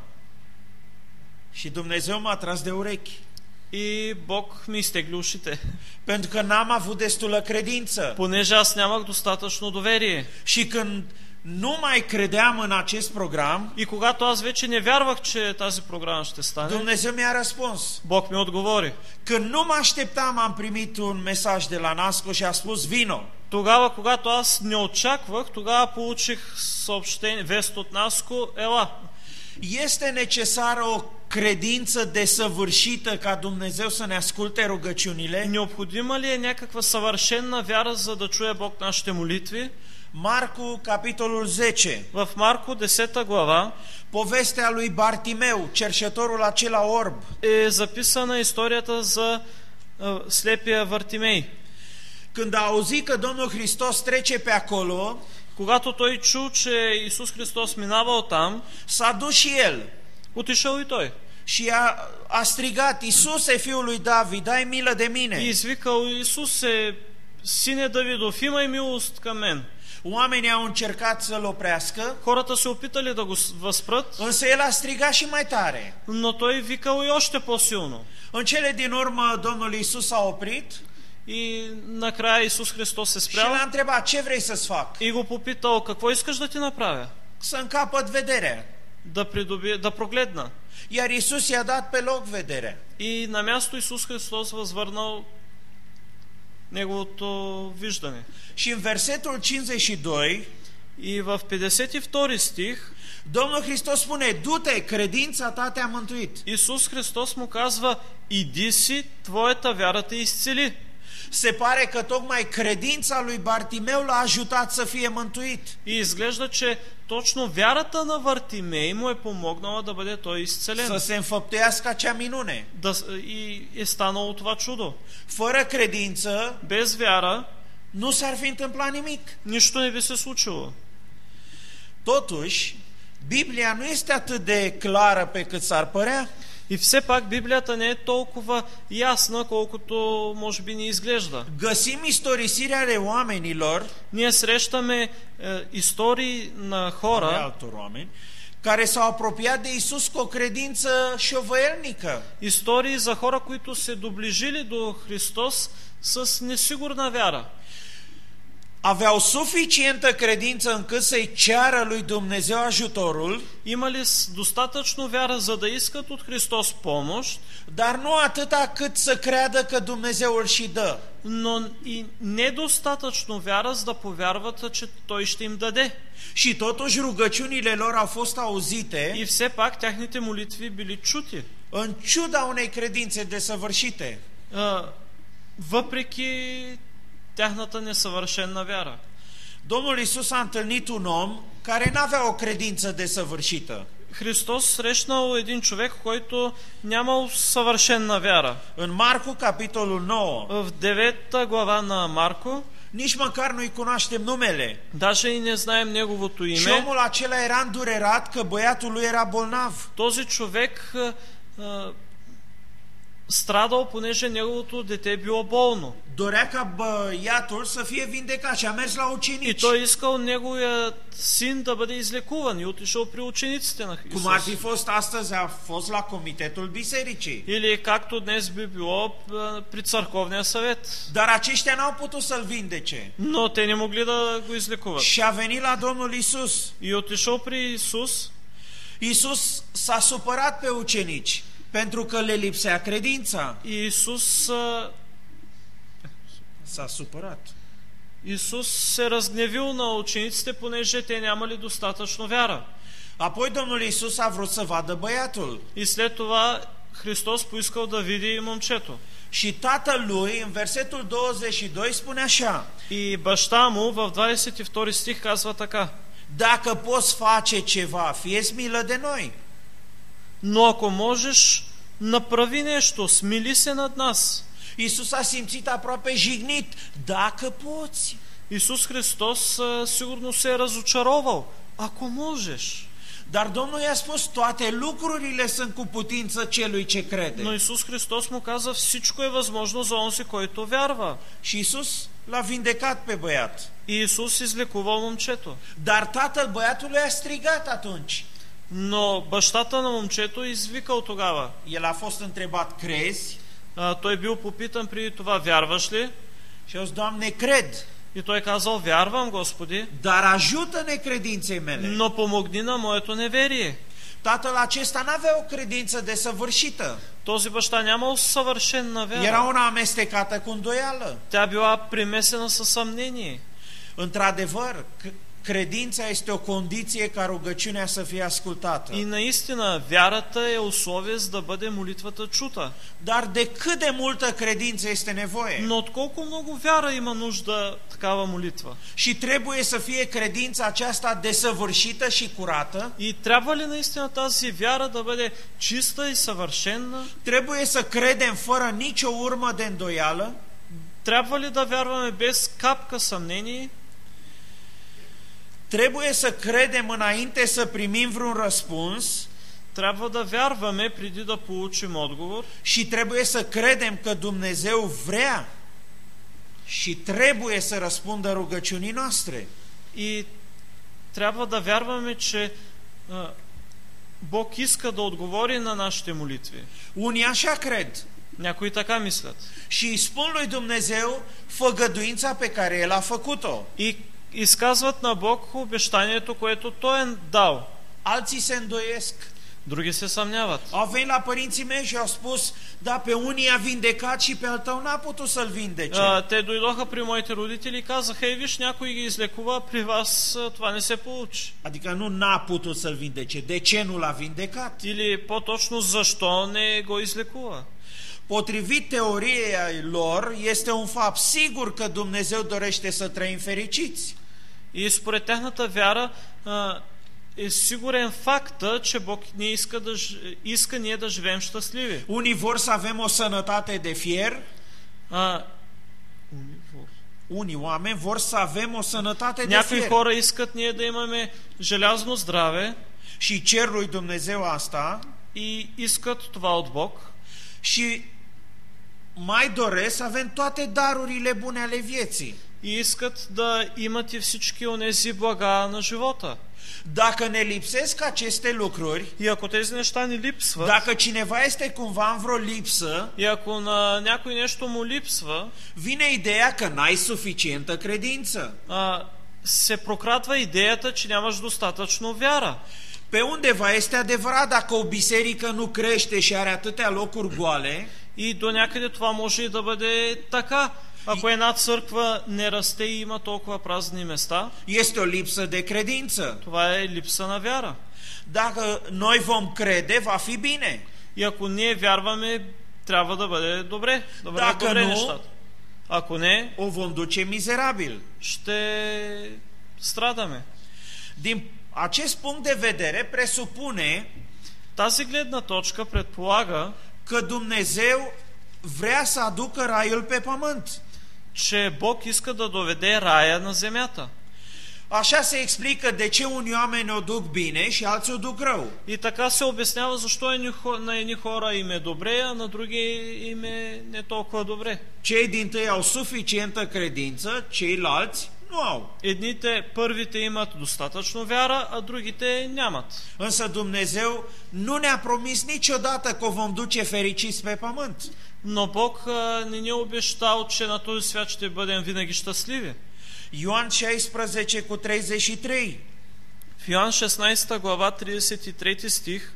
Și Dumnezeu m-a tras de urechi. И Бог ми изтегли ушите. Pentru că n-am avut destulă credință. Понеже аз нямах достатъчно доверие. Și când nu mai credeam în acest program, И когато аз вече не вярвах, че тази програма ще стане, Dumnezeu mi-a răspuns. Бог ми отговори. Când nu mă așteptam, am primit un mesaj de la Nasco și a spus vino. Тогава, когато аз не очаквах, тогава получих съобщение, вест от Наско, ела. Este necesară o credință desăvârșită ca Dumnezeu să ne asculte rugăciunile? Необходима ли е някаква съвършенна вяра, за да чуе Бог нашите молитви? Marcu, capitolul 10. В Марко 10 глава Povestea lui Bartimeu, cerșetorul acela orb. е записана историята за слепия Вартимей. Când a auzit că Domnul Hristos trece pe acolo, Когато той чу, че Исус Христос минава оттам, s-a dus și el отишъл и той. și a strigat: Iisuse, fiul lui David, ai milă de И mine. извикал: Исусе, сине Давидов, имай милост към мен. Oamenii au încercat să-l oprească, Хората се опитали да го възпрат, însă el a strigat și mai tare. но той викал и още по-силно. În cele din urmă, Domnul Iisus s-a oprit И накрая Исус Христос се și спрял l-a întrebat: ce vrei să-ți fac? и го попитал: какво искаш да ти направя? Să încapăt vederea. Да прогледна. Iar Iisus i-a dat pe loc vederea. И на място Исус Христос възвърнал неговото виждане. Și în versetul 52, И в 52 стих Domnul Hristos spune: du-te, credința ta te-a mântuit. Исус Христос му казва: иди си, твоята вяра те изцели. Se pare că tocmai credința lui Bartimeu l-a ajutat să fie mântuit. И изглежда, че точно вярата на Вартимей му е помогнала да бъде той Să изцелен. se înfăptuiască acea minune. И е станало това чудо. Fără credință Без вяра nu s-ar fi întâmplat nimic. нищо не би се случило. Totuși, Biblia nu este atât de clară pe cât s-ar părea. И все пак Библията не е толкова ясна, колкото може би ни изглежда. Găsim istorisirea ale oamenilor, Ние срещаме истории на ale хора, altor oameni, care s-au apropiat de Isus cu o credință șovăielnică. истории за хора, които се доближили до Христос с несигурна вяра. Aveau suficientă credință încât să-i ceară lui Dumnezeu ajutorul, Имали достатъчно вяра, за да искат от Христос помощ, dar nu atâta cât să creadă că Dumnezeu îl și dă. но и недостатъчно вяра, за да повярват, че Той ще им даде. Și totuși rugăciunile lor au fost auzite И все пак тяхните молитви били чути. în ciuda unei credințe desăvârșite. Въпреки тяхната несъвършена вяра. Domnul Isus a întâlnit un om care n-avea o credință desăvârșită. Христос срещнал един човек, който нямал съвършена вяра. În Marcu, capitolul 9, В 9 глава на Марко, nici măcar nu-i cunoaștem numele. даже и не знаем неговото Și име, omul acela era îndurerat că băiatul lui era bolnav. този човек страдал, понеже неговото дете било болно. Dorea ca băiatul să fie vindecat și a mers la И ucenici. той искал неговият син да бъде излекуван и отишъл при учениците на Cum ar fi Исус. fost astăzi, a fost la comitetul bisericii. Или както днес би било при църковния съвет. Dar aceștia n-au putut să-l vindece. Но те не могли да го излекуват. Și a venit la Domnul Isus. И отишъл при Исус. Isus s-a supărat pe ucenici. pentru că le lipsea credința. Iisus S-a supărat. се разгневил на учениците, понеже те нямали достатъчно вяра. Apoi Domnul Iisus a vrut să vadă băiatul. И след това Христос поискал да види момчето. Și tatăl lui, în versetul 22, spune așa: И баща му в 22 стих казва така: Dacă poți face ceva, fie-ți milă de noi. Но ако можеш, направи нещо, смили се над нас. Iisus a simțit aproape jignit. Dacă poți. Исус Христос сигурно се е разочаровал. Ако можеш. Dar Domnul i-a spus, toate lucrurile sunt cu putință celui ce crede. Но Исус Христос му каза, всичко е възможно за онзи, който вярва. Și Iisus l-a vindecat pe băiat. И Исус излекувал момчето. Dar tatăl băiatului a strigat atunci. Но бащата на момчето извикал тогава. El a fost întrebat, crezi? Той бил попитан преди това, вярваш ли? Și a zis, Doamne, cred. И той казал, вярвам, Господи, Dar ajută necredinței mele. но помогни на моето неверие. Tatăl acesta n-avea o credință desăvârșită. Този баща нямал съвършенна Era вяра. una amestecată cu îndoială. Тя била примесена със съмнение. Într-adevăr, credința este o condiție ca rugăciunea să fie ascultată. И наистина, вярата е условие за да бъде молитвата чута. Dar de cât de multă credință este nevoie? Но от колко много вяра има нужда такава молитва? Și trebuie să fie credința aceasta desăvârșită și curată? И трябва ли наистина тази вяра да бъде чиста и съвършенна? Trebuie să credem fără nicio urmă de îndoială? Трябва ли да вярваме без капка съмнение? Trebuie să credem înainte să primim vreun răspuns? Трябва да вярваме преди да получим отговор. Și trebuie să credem că Dumnezeu vrea și trebuie să răspundă rugăciunii noastre. И трябва да вярваме, че Бог иска да отговори на нашите молитви. Unii așa cred. Някои така мислят. Și îi spun lui Dumnezeu făgăduința pe care El a făcut-o. И изказват на Бог обещанието, което Той е дал. Alții se îndoiesc. Други се съмняват. Au venit la părinții mei și au spus, da, pe unii a vindecat și pe al tău n-a putut să-l vindece. Те дойдоха при моите родители и казаха, виж, някой ги излекува, при вас това не се получи. Adică nu n-a putut să-l vindece. De ce nu l-a vindecat? Или по-точно, защо не го излекува? Potrivit teoriei lor, este un fapt sigur că Dumnezeu dorește să trăim fericiți. И според тяхната вяра е сигурен факта, че Бог не иска ние да живеем щастливи. Unii vor să avem o sănătate de fier. Unii oameni vor să avem o sănătate de Някои fier. хора искат ние да имаме желязно здраве. Și cer lui Dumnezeu asta. И искат това от Бог. Și mai doresc să avem toate darurile bune ale vieții. И искат да имат и всички онези блага на живота. Dacă ne lipsesc aceste lucruri, И ако тези неща ни липсват, dacă cineva este cumva în vreo lipsă, и ако на някой нещо му липсва, vine ideea că n-ai suficientă credință. се прокрадва идеята, че нямаш достатъчно вяра. Pe undeva este adevărat, dacă o biserică nu crește și are atâtea locuri goale, И до някъде това може и да бъде така. Ако една църква не расте и има толкова празни места, este o lipsă de credință. това е липса на вяра. Dacă noi vom crede, va fi bine. И ако ние вярваме, трябва да бъде добре. Да бъде Dacă добре nu, нещата. Ако не, o vom duce mizerabil. ще страдаме. Din acest punct de vedere presupune Тази гледна точка предполага, că Dumnezeu vrea să aducă raiul pe pământ. че Бог иска да доведе рая на земята. Așa se explică de ce unii oameni o duc bine și alții o duc rău. И така се обяснява защо на едни хора им е добре, а на други им е не толкова добре. Cei dintâi au suficientă credință, ceilalți nu au. Едните, първите имат достатъчно вяра, а другите нямат. Însă Dumnezeu nu ne-a promis niciodată că o vom duce fericiți pe pământ. Но Бог не ни е обещал, че на този свят ще бъдем винаги щастливи. Ioan 16:33. В Йоан 16 глава 33 стих: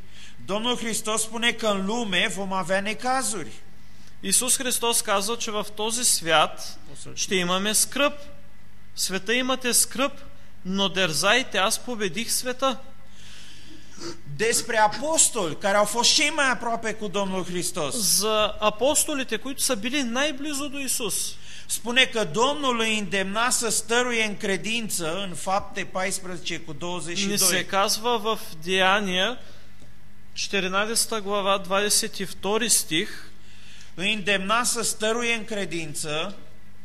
Domnul Hristos spune că în lume vom avea necazuri. Исус Христос казва, че в този свят ще имаме скръб. В света имате скръб, но дързайте, аз победих света. Despre apostoli care au fost cei mai aproape cu Domnul Hristos. За апостолите, които са били най-близо до Исус. Spune că Domnul îi îndemna să stăruie în credință în Fapte 14:22. Ни се казва в Деяния, 14 глава, 22 стих, Îi îndemna să stăruie în credință.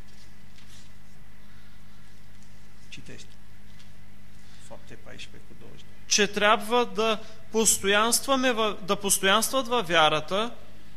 Citește. Fapte 14:22. че трябва да постоянстват във вярата.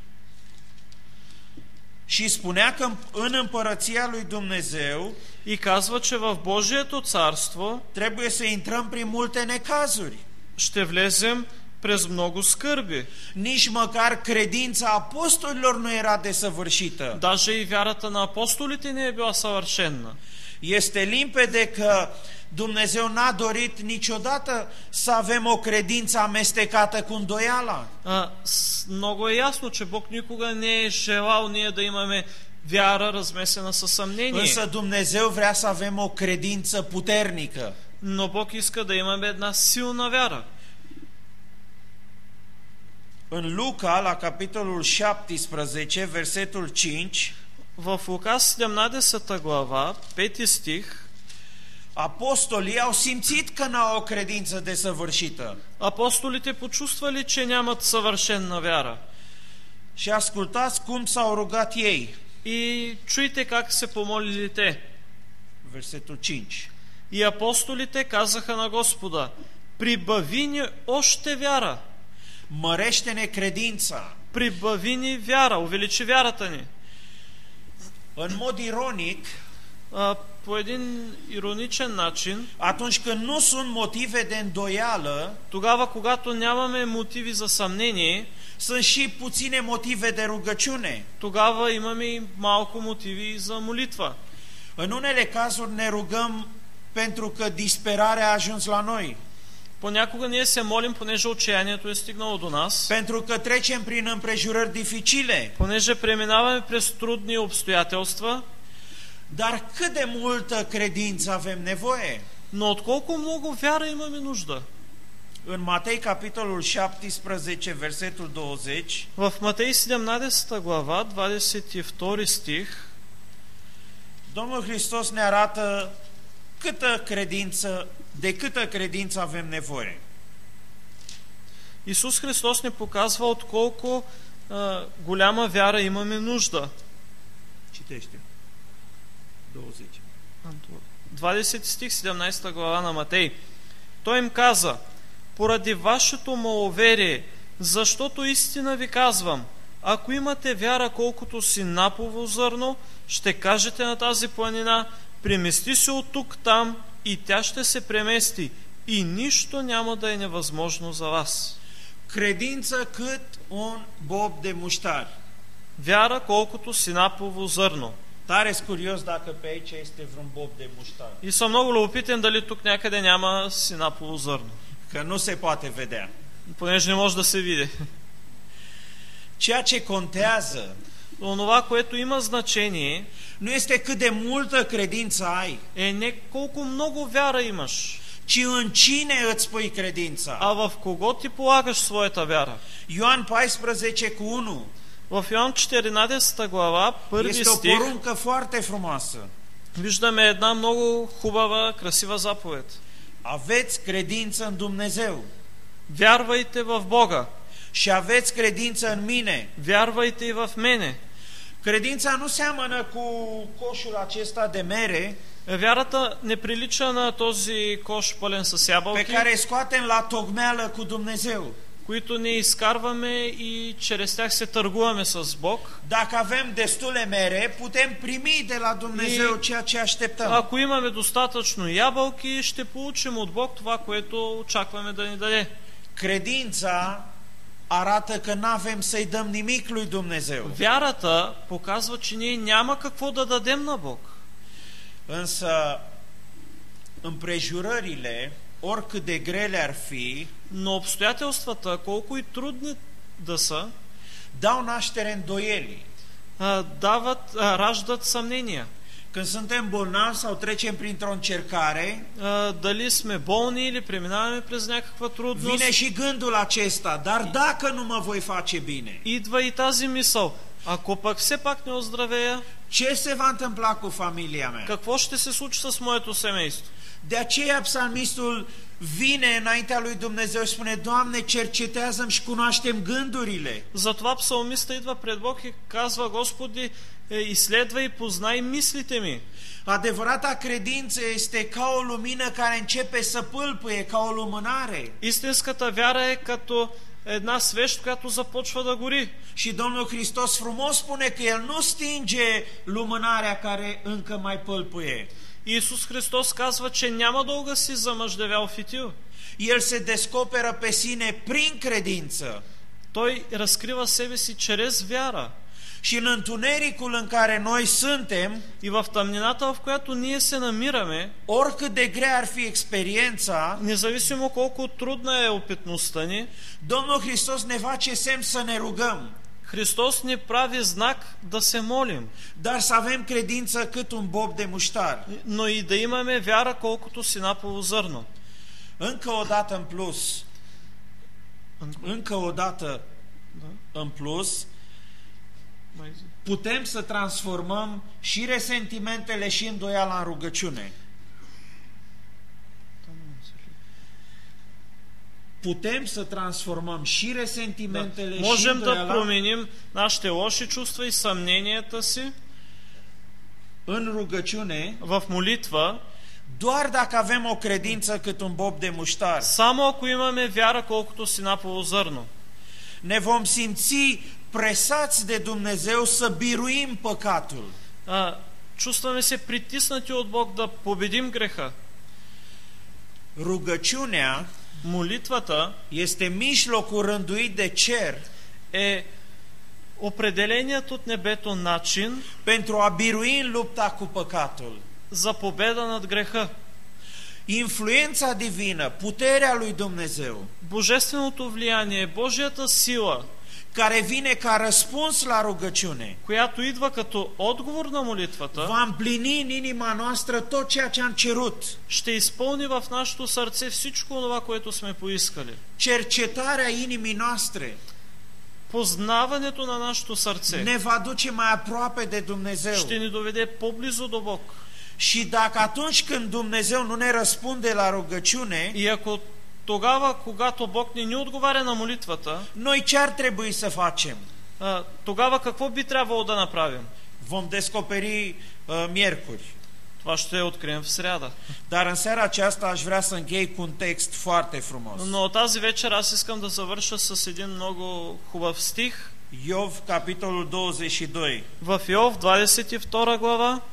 Și spunea că în împărăția lui Dumnezeu И казва, че в Божието царство trebuie să intrăm prin multe necazuri. ще влезем през много скърби. Nici măcar credința apostolilor nu era desăvârșită. Даже и вярата на апостолите не е била съвършенна. Este limpede că Dumnezeu n-a dorit niciodată să avem o credință amestecată cu îndoiala. Много е ясно, че Бог никога не е желал ние да имаме вяра размесена със съмнение. Însă Dumnezeu vrea să avem o credință puternică. Но Бог иска да имаме една силна вяра. În Luca, la capitolul 17, versetul 5, В Лука 17 глава, 5 стих, apostolii au simțit că n-au o credință desăvârșită. апостолите почувствали, че нямат съвършенна вяра. Și ascultați cum s-au rugat ei. И чуйте как се помолили те. Versetul 5. И апостолите казаха на Господа: прибави ни още вяра. Mărește-ne credința. Прибави ни вяра, увеличи вярата ни. În mod ironic, по един ироничен начин, atunci când nu sunt motive de îndoială, тогава когато нямаме мотиви за съмнение, sunt și puține motive de rugăciune. тогава имаме и малко мотиви за молитва. În unele cazuri ne rugăm pentru că disperarea a ajuns la noi. Понякога ние се молим, понеже отчаянието е стигнало до нас, Pentru că trecem prin împrejurări dificile. понеже преминаваме през трудни обстоятелства. Dar cât de multă credință avem nevoie? Но от колко много вяра имаме нужда? În Matei, capitolul 17, versetul 20, В Матей 17 глава, 22 стих, Domnul Hristos ne arată de câtă credință avem nevoie. Исус Христос ни показва от колко голяма вяра имаме нужда. Citește. 20. 20 стих, 17 глава на Матей. Той им каза: поради вашето маловерие, защото истина ви казвам, ако имате вяра колкото синапово зърно, ще кажете на тази планина: премести се от тук там, и тя ще се премести, и нищо няма да е невъзможно за вас. Credință cât un bob de muștar. Вяра колкото синапово зърно. Tare curios dacă pe aici este vreun bob de muștar. И съм много любопитен дали тук някъде няма синапово зърно. Că nu se poate vedea. Понеже не може да се види. Ceea ce contează Онова, което има значение, nu este cât de multă credință ai, е не колко много вяра имаш, ci în cine îți pui credința. а в кого ти полагаш своята вяра. Ioan 14:1 В Йоан 14 глава, първи este o стих, poruncă foarte frumoasă. виждаме една много хубава, красива заповед. Aveți credință în Dumnezeu Вярвайте в Бога. și aveți credință în mine. Вярвайте и в мене. Credința nu seamănă cu coșul acesta de mere Вярата не прилича на този кош пълен с pe ябълки, care scoatem la tocmeală cu Dumnezeu. които ни изкарваме и чрез тях се търгуваме с Бог. Dacă avem destule mere, putem primi de la Dumnezeu ceea ce așteptăm. Ако имаме достатъчно ябълки, ще получим от Бог това, което очакваме да ни даде. Credința arată că nu avem să-i dăm nimic lui Dumnezeu. Вярата показва, че ние няма какво да дадем на Бог. Însă împrejurările oricât de grele ar fi, но обстоятелствата, колко и трудни да са, dau naștere îndoielii. раждат съмнения. Când suntem bolnavi sau trecem printr-o încercare, Дали сме болни или преминаваме през някаква трудност, vine și gândul acesta, dar dacă nu mă voi face bine, идва и тази мисъл. Ако пък все пак не оздравея, ce se va întâmpla cu familia mea? какво ще се случи с моето семейство? De aceea psalmistul vine înaintea lui Dumnezeu și spune, Doamne, cercetează-mi și cunoaștem gândurile. Затова псалмиста идва пред Бог и казва: Господи, изследвай и познай мислите ми. Adevărata credință este ca o lumină care începe să pâlpâie, ca o lumânare. Истинската вяра е като една свещ, която започва да gori. Și Domnul Hristos frumos spune că El nu stinge lumânarea care încă mai pâlpâie. Iisus Христос казва, че няма да угаси замъждевял фитил. El se descoperă pe sine prin credință. Той разкрива себе си чрез вяра. Și în întunericul în care noi suntem, И в тъмнината, в която ние се намираме, oricât de grea ar fi experiența, независимо колко трудна е опитността ни, Domnul Hristos ne face semn să ne rugăm, Христос ни прави знак да се молим, dar să avem credință cât un bob de muștar. но и да имаме вяра колкото синапово зърно. Încă o dată în plus, putem să transformăm și resentimentele și îndoiala în rugăciune. Putem să transformăm și resentimentele și Можем да îndoiala променим нашите лоши чувства и съмненията си în rugăciune в молитва, doar dacă avem o credință cât un bob de muștar. само ако имаме вяра колкото синапово зърно. Ne vom simți presați de Dumnezeu să biruim păcatul. Чувстваме се притиснати от Бог да победим греха. Rugăciunea Молитвата este mijlocul rânduit de cer е определеният от небето начин pentru a birui în lupta cu păcatul. за победа над греха. Influența divină, puterea lui Dumnezeu, Божественото влияние, Божията сила, care vine ca răspuns la rugăciune, която идва като отговор на молитвата, va împlini în inima noastră tot ceea ce am cerut. ще изпълни в нашето сърце всичко това, което сме поискали. Cercetarea inimii noastre Познаването на нашето сърце ne va duce mai aproape de Dumnezeu. ще ни доведе по-близо до Бог. Și dacă atunci când Dumnezeu nu ne răspunde la rugăciune, И ако тогава, когато Бог не ни отговаря на молитвата, noi ce ar trebui să facem? тогава какво би трябвало да направим? Vom descoperi miercuri. Това ще открием в сряда. Dar în seara aceasta aș vrea să închei cu un text foarte frumos. Но тази вечер аз искам да завърша с един много хубав стих. Iov, capitolul 22. В Йов, 22 глава,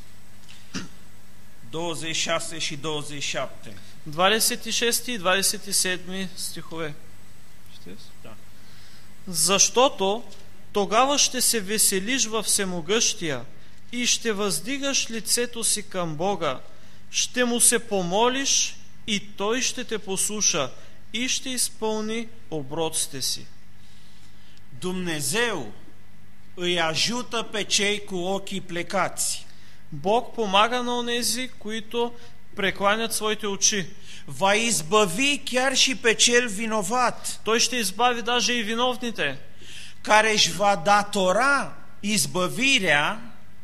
26 și 27. 26 и 27 стихове. Da. Защото тогава ще се веселиш във Всемогъщия и ще въздигаш лицето си към Бога, ще му се помолиш и Той ще те послуша и ще изпълни оброците си. Dumnezeu îi ajută pe cei cu ochii plecați. Бог помага на онези, които прекланят своите очи. Va izbăvi chiar și pe cel vinovat, Той ще избави даже и виновните, care își va datora izbăvirea,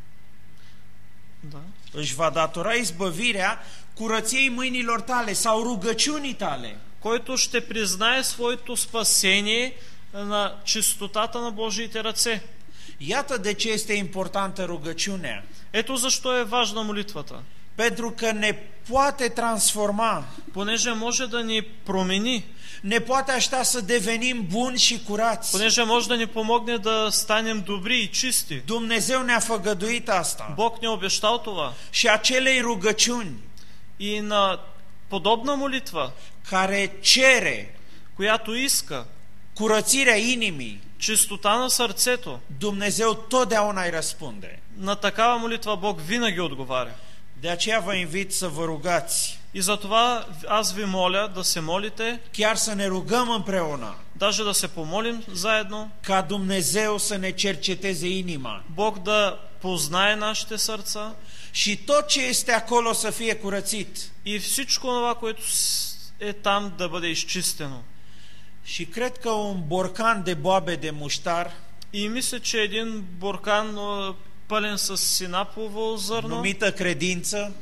își va datora izbăvirea curăției mâinilor tale sau rugăciunii tale. който ще признае своето спасение на чистотата на Божиите ръце. Iată de ce este importantă rugăciunea. Ето защо е важна молитвата. Pentru că ne poate transforma, Понеже може да ни промени, ne poate ajuta să devenim buni și curați. понеже може да ни помогне да станем добри и чисти. Dumnezeu ne-a făgăduit asta. Бог ни обещал това. Și acelei rugăciuni И на подобна молитва, care cere която иска curățirea inimii, чистота на сърцето, Dumnezeu totdeauna îi răspunde. на такава молитва Бог винаги отговаря. De aceea vă invit să vă rugați. И затова аз ви моля да се молите, chiar să ne rugăm împreună, даже да се помолим заедно, ca Dumnezeu să ne cerceteze inima Бог да познае нашите сърца și tot ce este acolo să fie curățit. и всичко това, което е там, да бъде изчистено. Și cred că un borcan de boabe de muștar, И мисля, че един буркан пълен с синапово зърно, numită credință,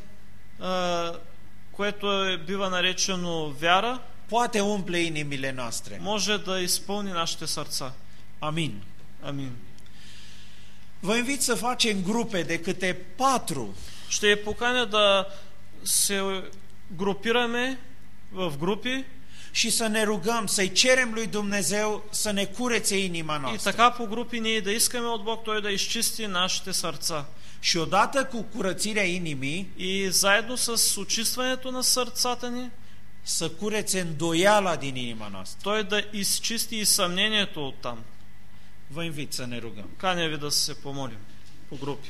което бива наречено вяра, poate umple inimile noastre. може да изпълни нашите сърца. Amin. Амин. Vă invit să facem grupe de câte 4 Ще я поканя да се групираме в групи și să ne rugăm, să-i cerem lui Dumnezeu să ne curețe inima и noastră. така по групи ние да искаме от Бог Той да изчисти нашите сърца. Și odată cu curățirea inimii, И заедно с очистването на сърцата ни, să curețe îndoiala din inima noastră. Той да изчисти и съмнението оттам. Vă invit să ne rugăm. Каня ви да се помолим по групи.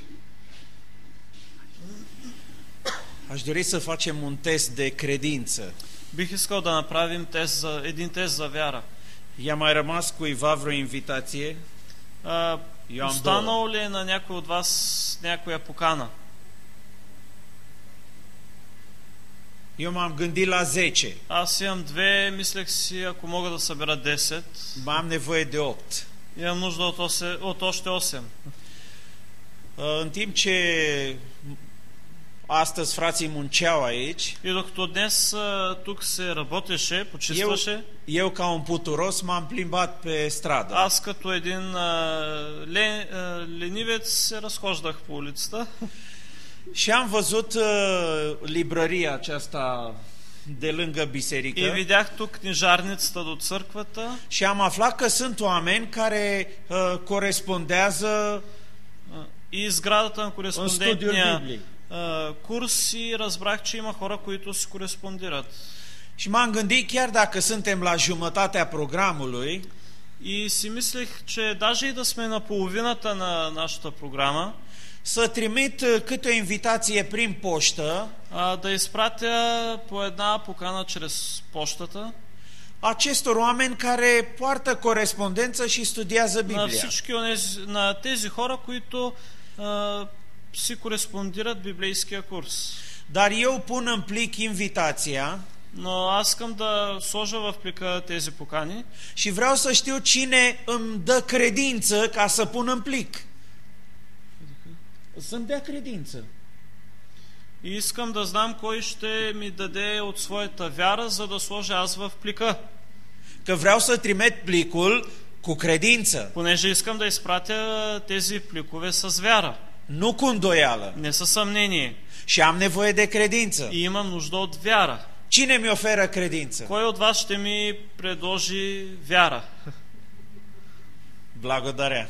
Aș dori să facem un test de credință. Бих искал да направим един тест за вяра. I-a mai rămas cuiva vreo invitație? Eu am Останало ли е на някой от вас някоя покана? Eu m-am gândit la 10. Аз имам 2, мислех си, ако мога да събера 10. Am nevoie de 8. Имам нужда от още 8. În timp ce astăzi frații munceau aici, И докато днес тук се работеше, почистваше, eu ca un puturos m-am plimbat pe stradă. аз като един ленивец се разхождах по улицата Și am văzut librăria aceasta de lângă biserică. и видях тук книжарницата до църквата Și am aflat că sunt oameni care corespondează и сградата на în studiul кореспондентния biblic. курс и разбрах, че има хора, които си кореспондират. Și m-am gândit, chiar dacă suntem la jumătatea programului, И си мислех, че даже и да сме на половината на нашата програма, să trimit câte o invitație prin poștă да изпратя по една покана чрез почтата acestor oameni care poartă corespondență și studiază на Biblia. всички на тези хора, които си кореспондират библейския курс. Dar eu pun în plic invitația Но аз искам да сложа в плика тези покани și vreau să știu cine îmi dă credință ca să pun în plic. Să-mi dea credință. и искам да знам кой ще ми даде от своята вяра, за да сложа аз в плика. Că vreau să trimit plicul cu credință, Понеже искам да изпратя тези пликове с вяра, nu cu îndoială. не със съмнение. Și am nevoie de credință. И имам нужда от вяра. Cine mi oferă credință? Кой от вас ще ми предложи вяра? Благодаря.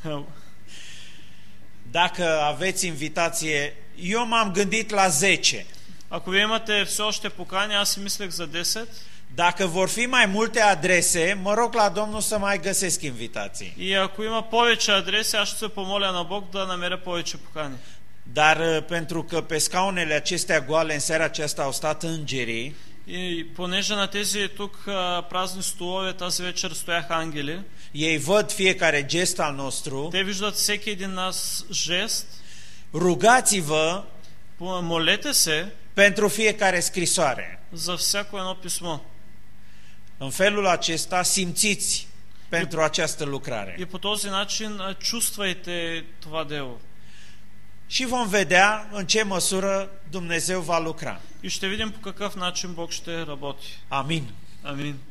Dacă aveți invitație, eu m-am gândit la 10. Ако вие имате все още покани, аз си мислех за 10. Dacă vor fi mai multe adrese, mă rog la Domnul să mai găsesc invitații. И ако има повече адреси, аз ще се помоля на Бог да намеря повече покани. Dar pentru că pe scaunele acestea goale în seara aceasta au stat îngerii, И понеже на тези тук празни столове тази вечер стояха ангели, ei văd fiecare gest al nostru, те виждат всеки един наш жест, rugați-vă молете се pentru fiecare scrisoare. за всяко едно писмо. În felul acesta simțiți pentru această lucrare. И по този начин чувствайте това дело. Și vom vedea în ce măsură Dumnezeu va lucra. И ще видим по какъв начин Бог ще работи. Amin. Амин.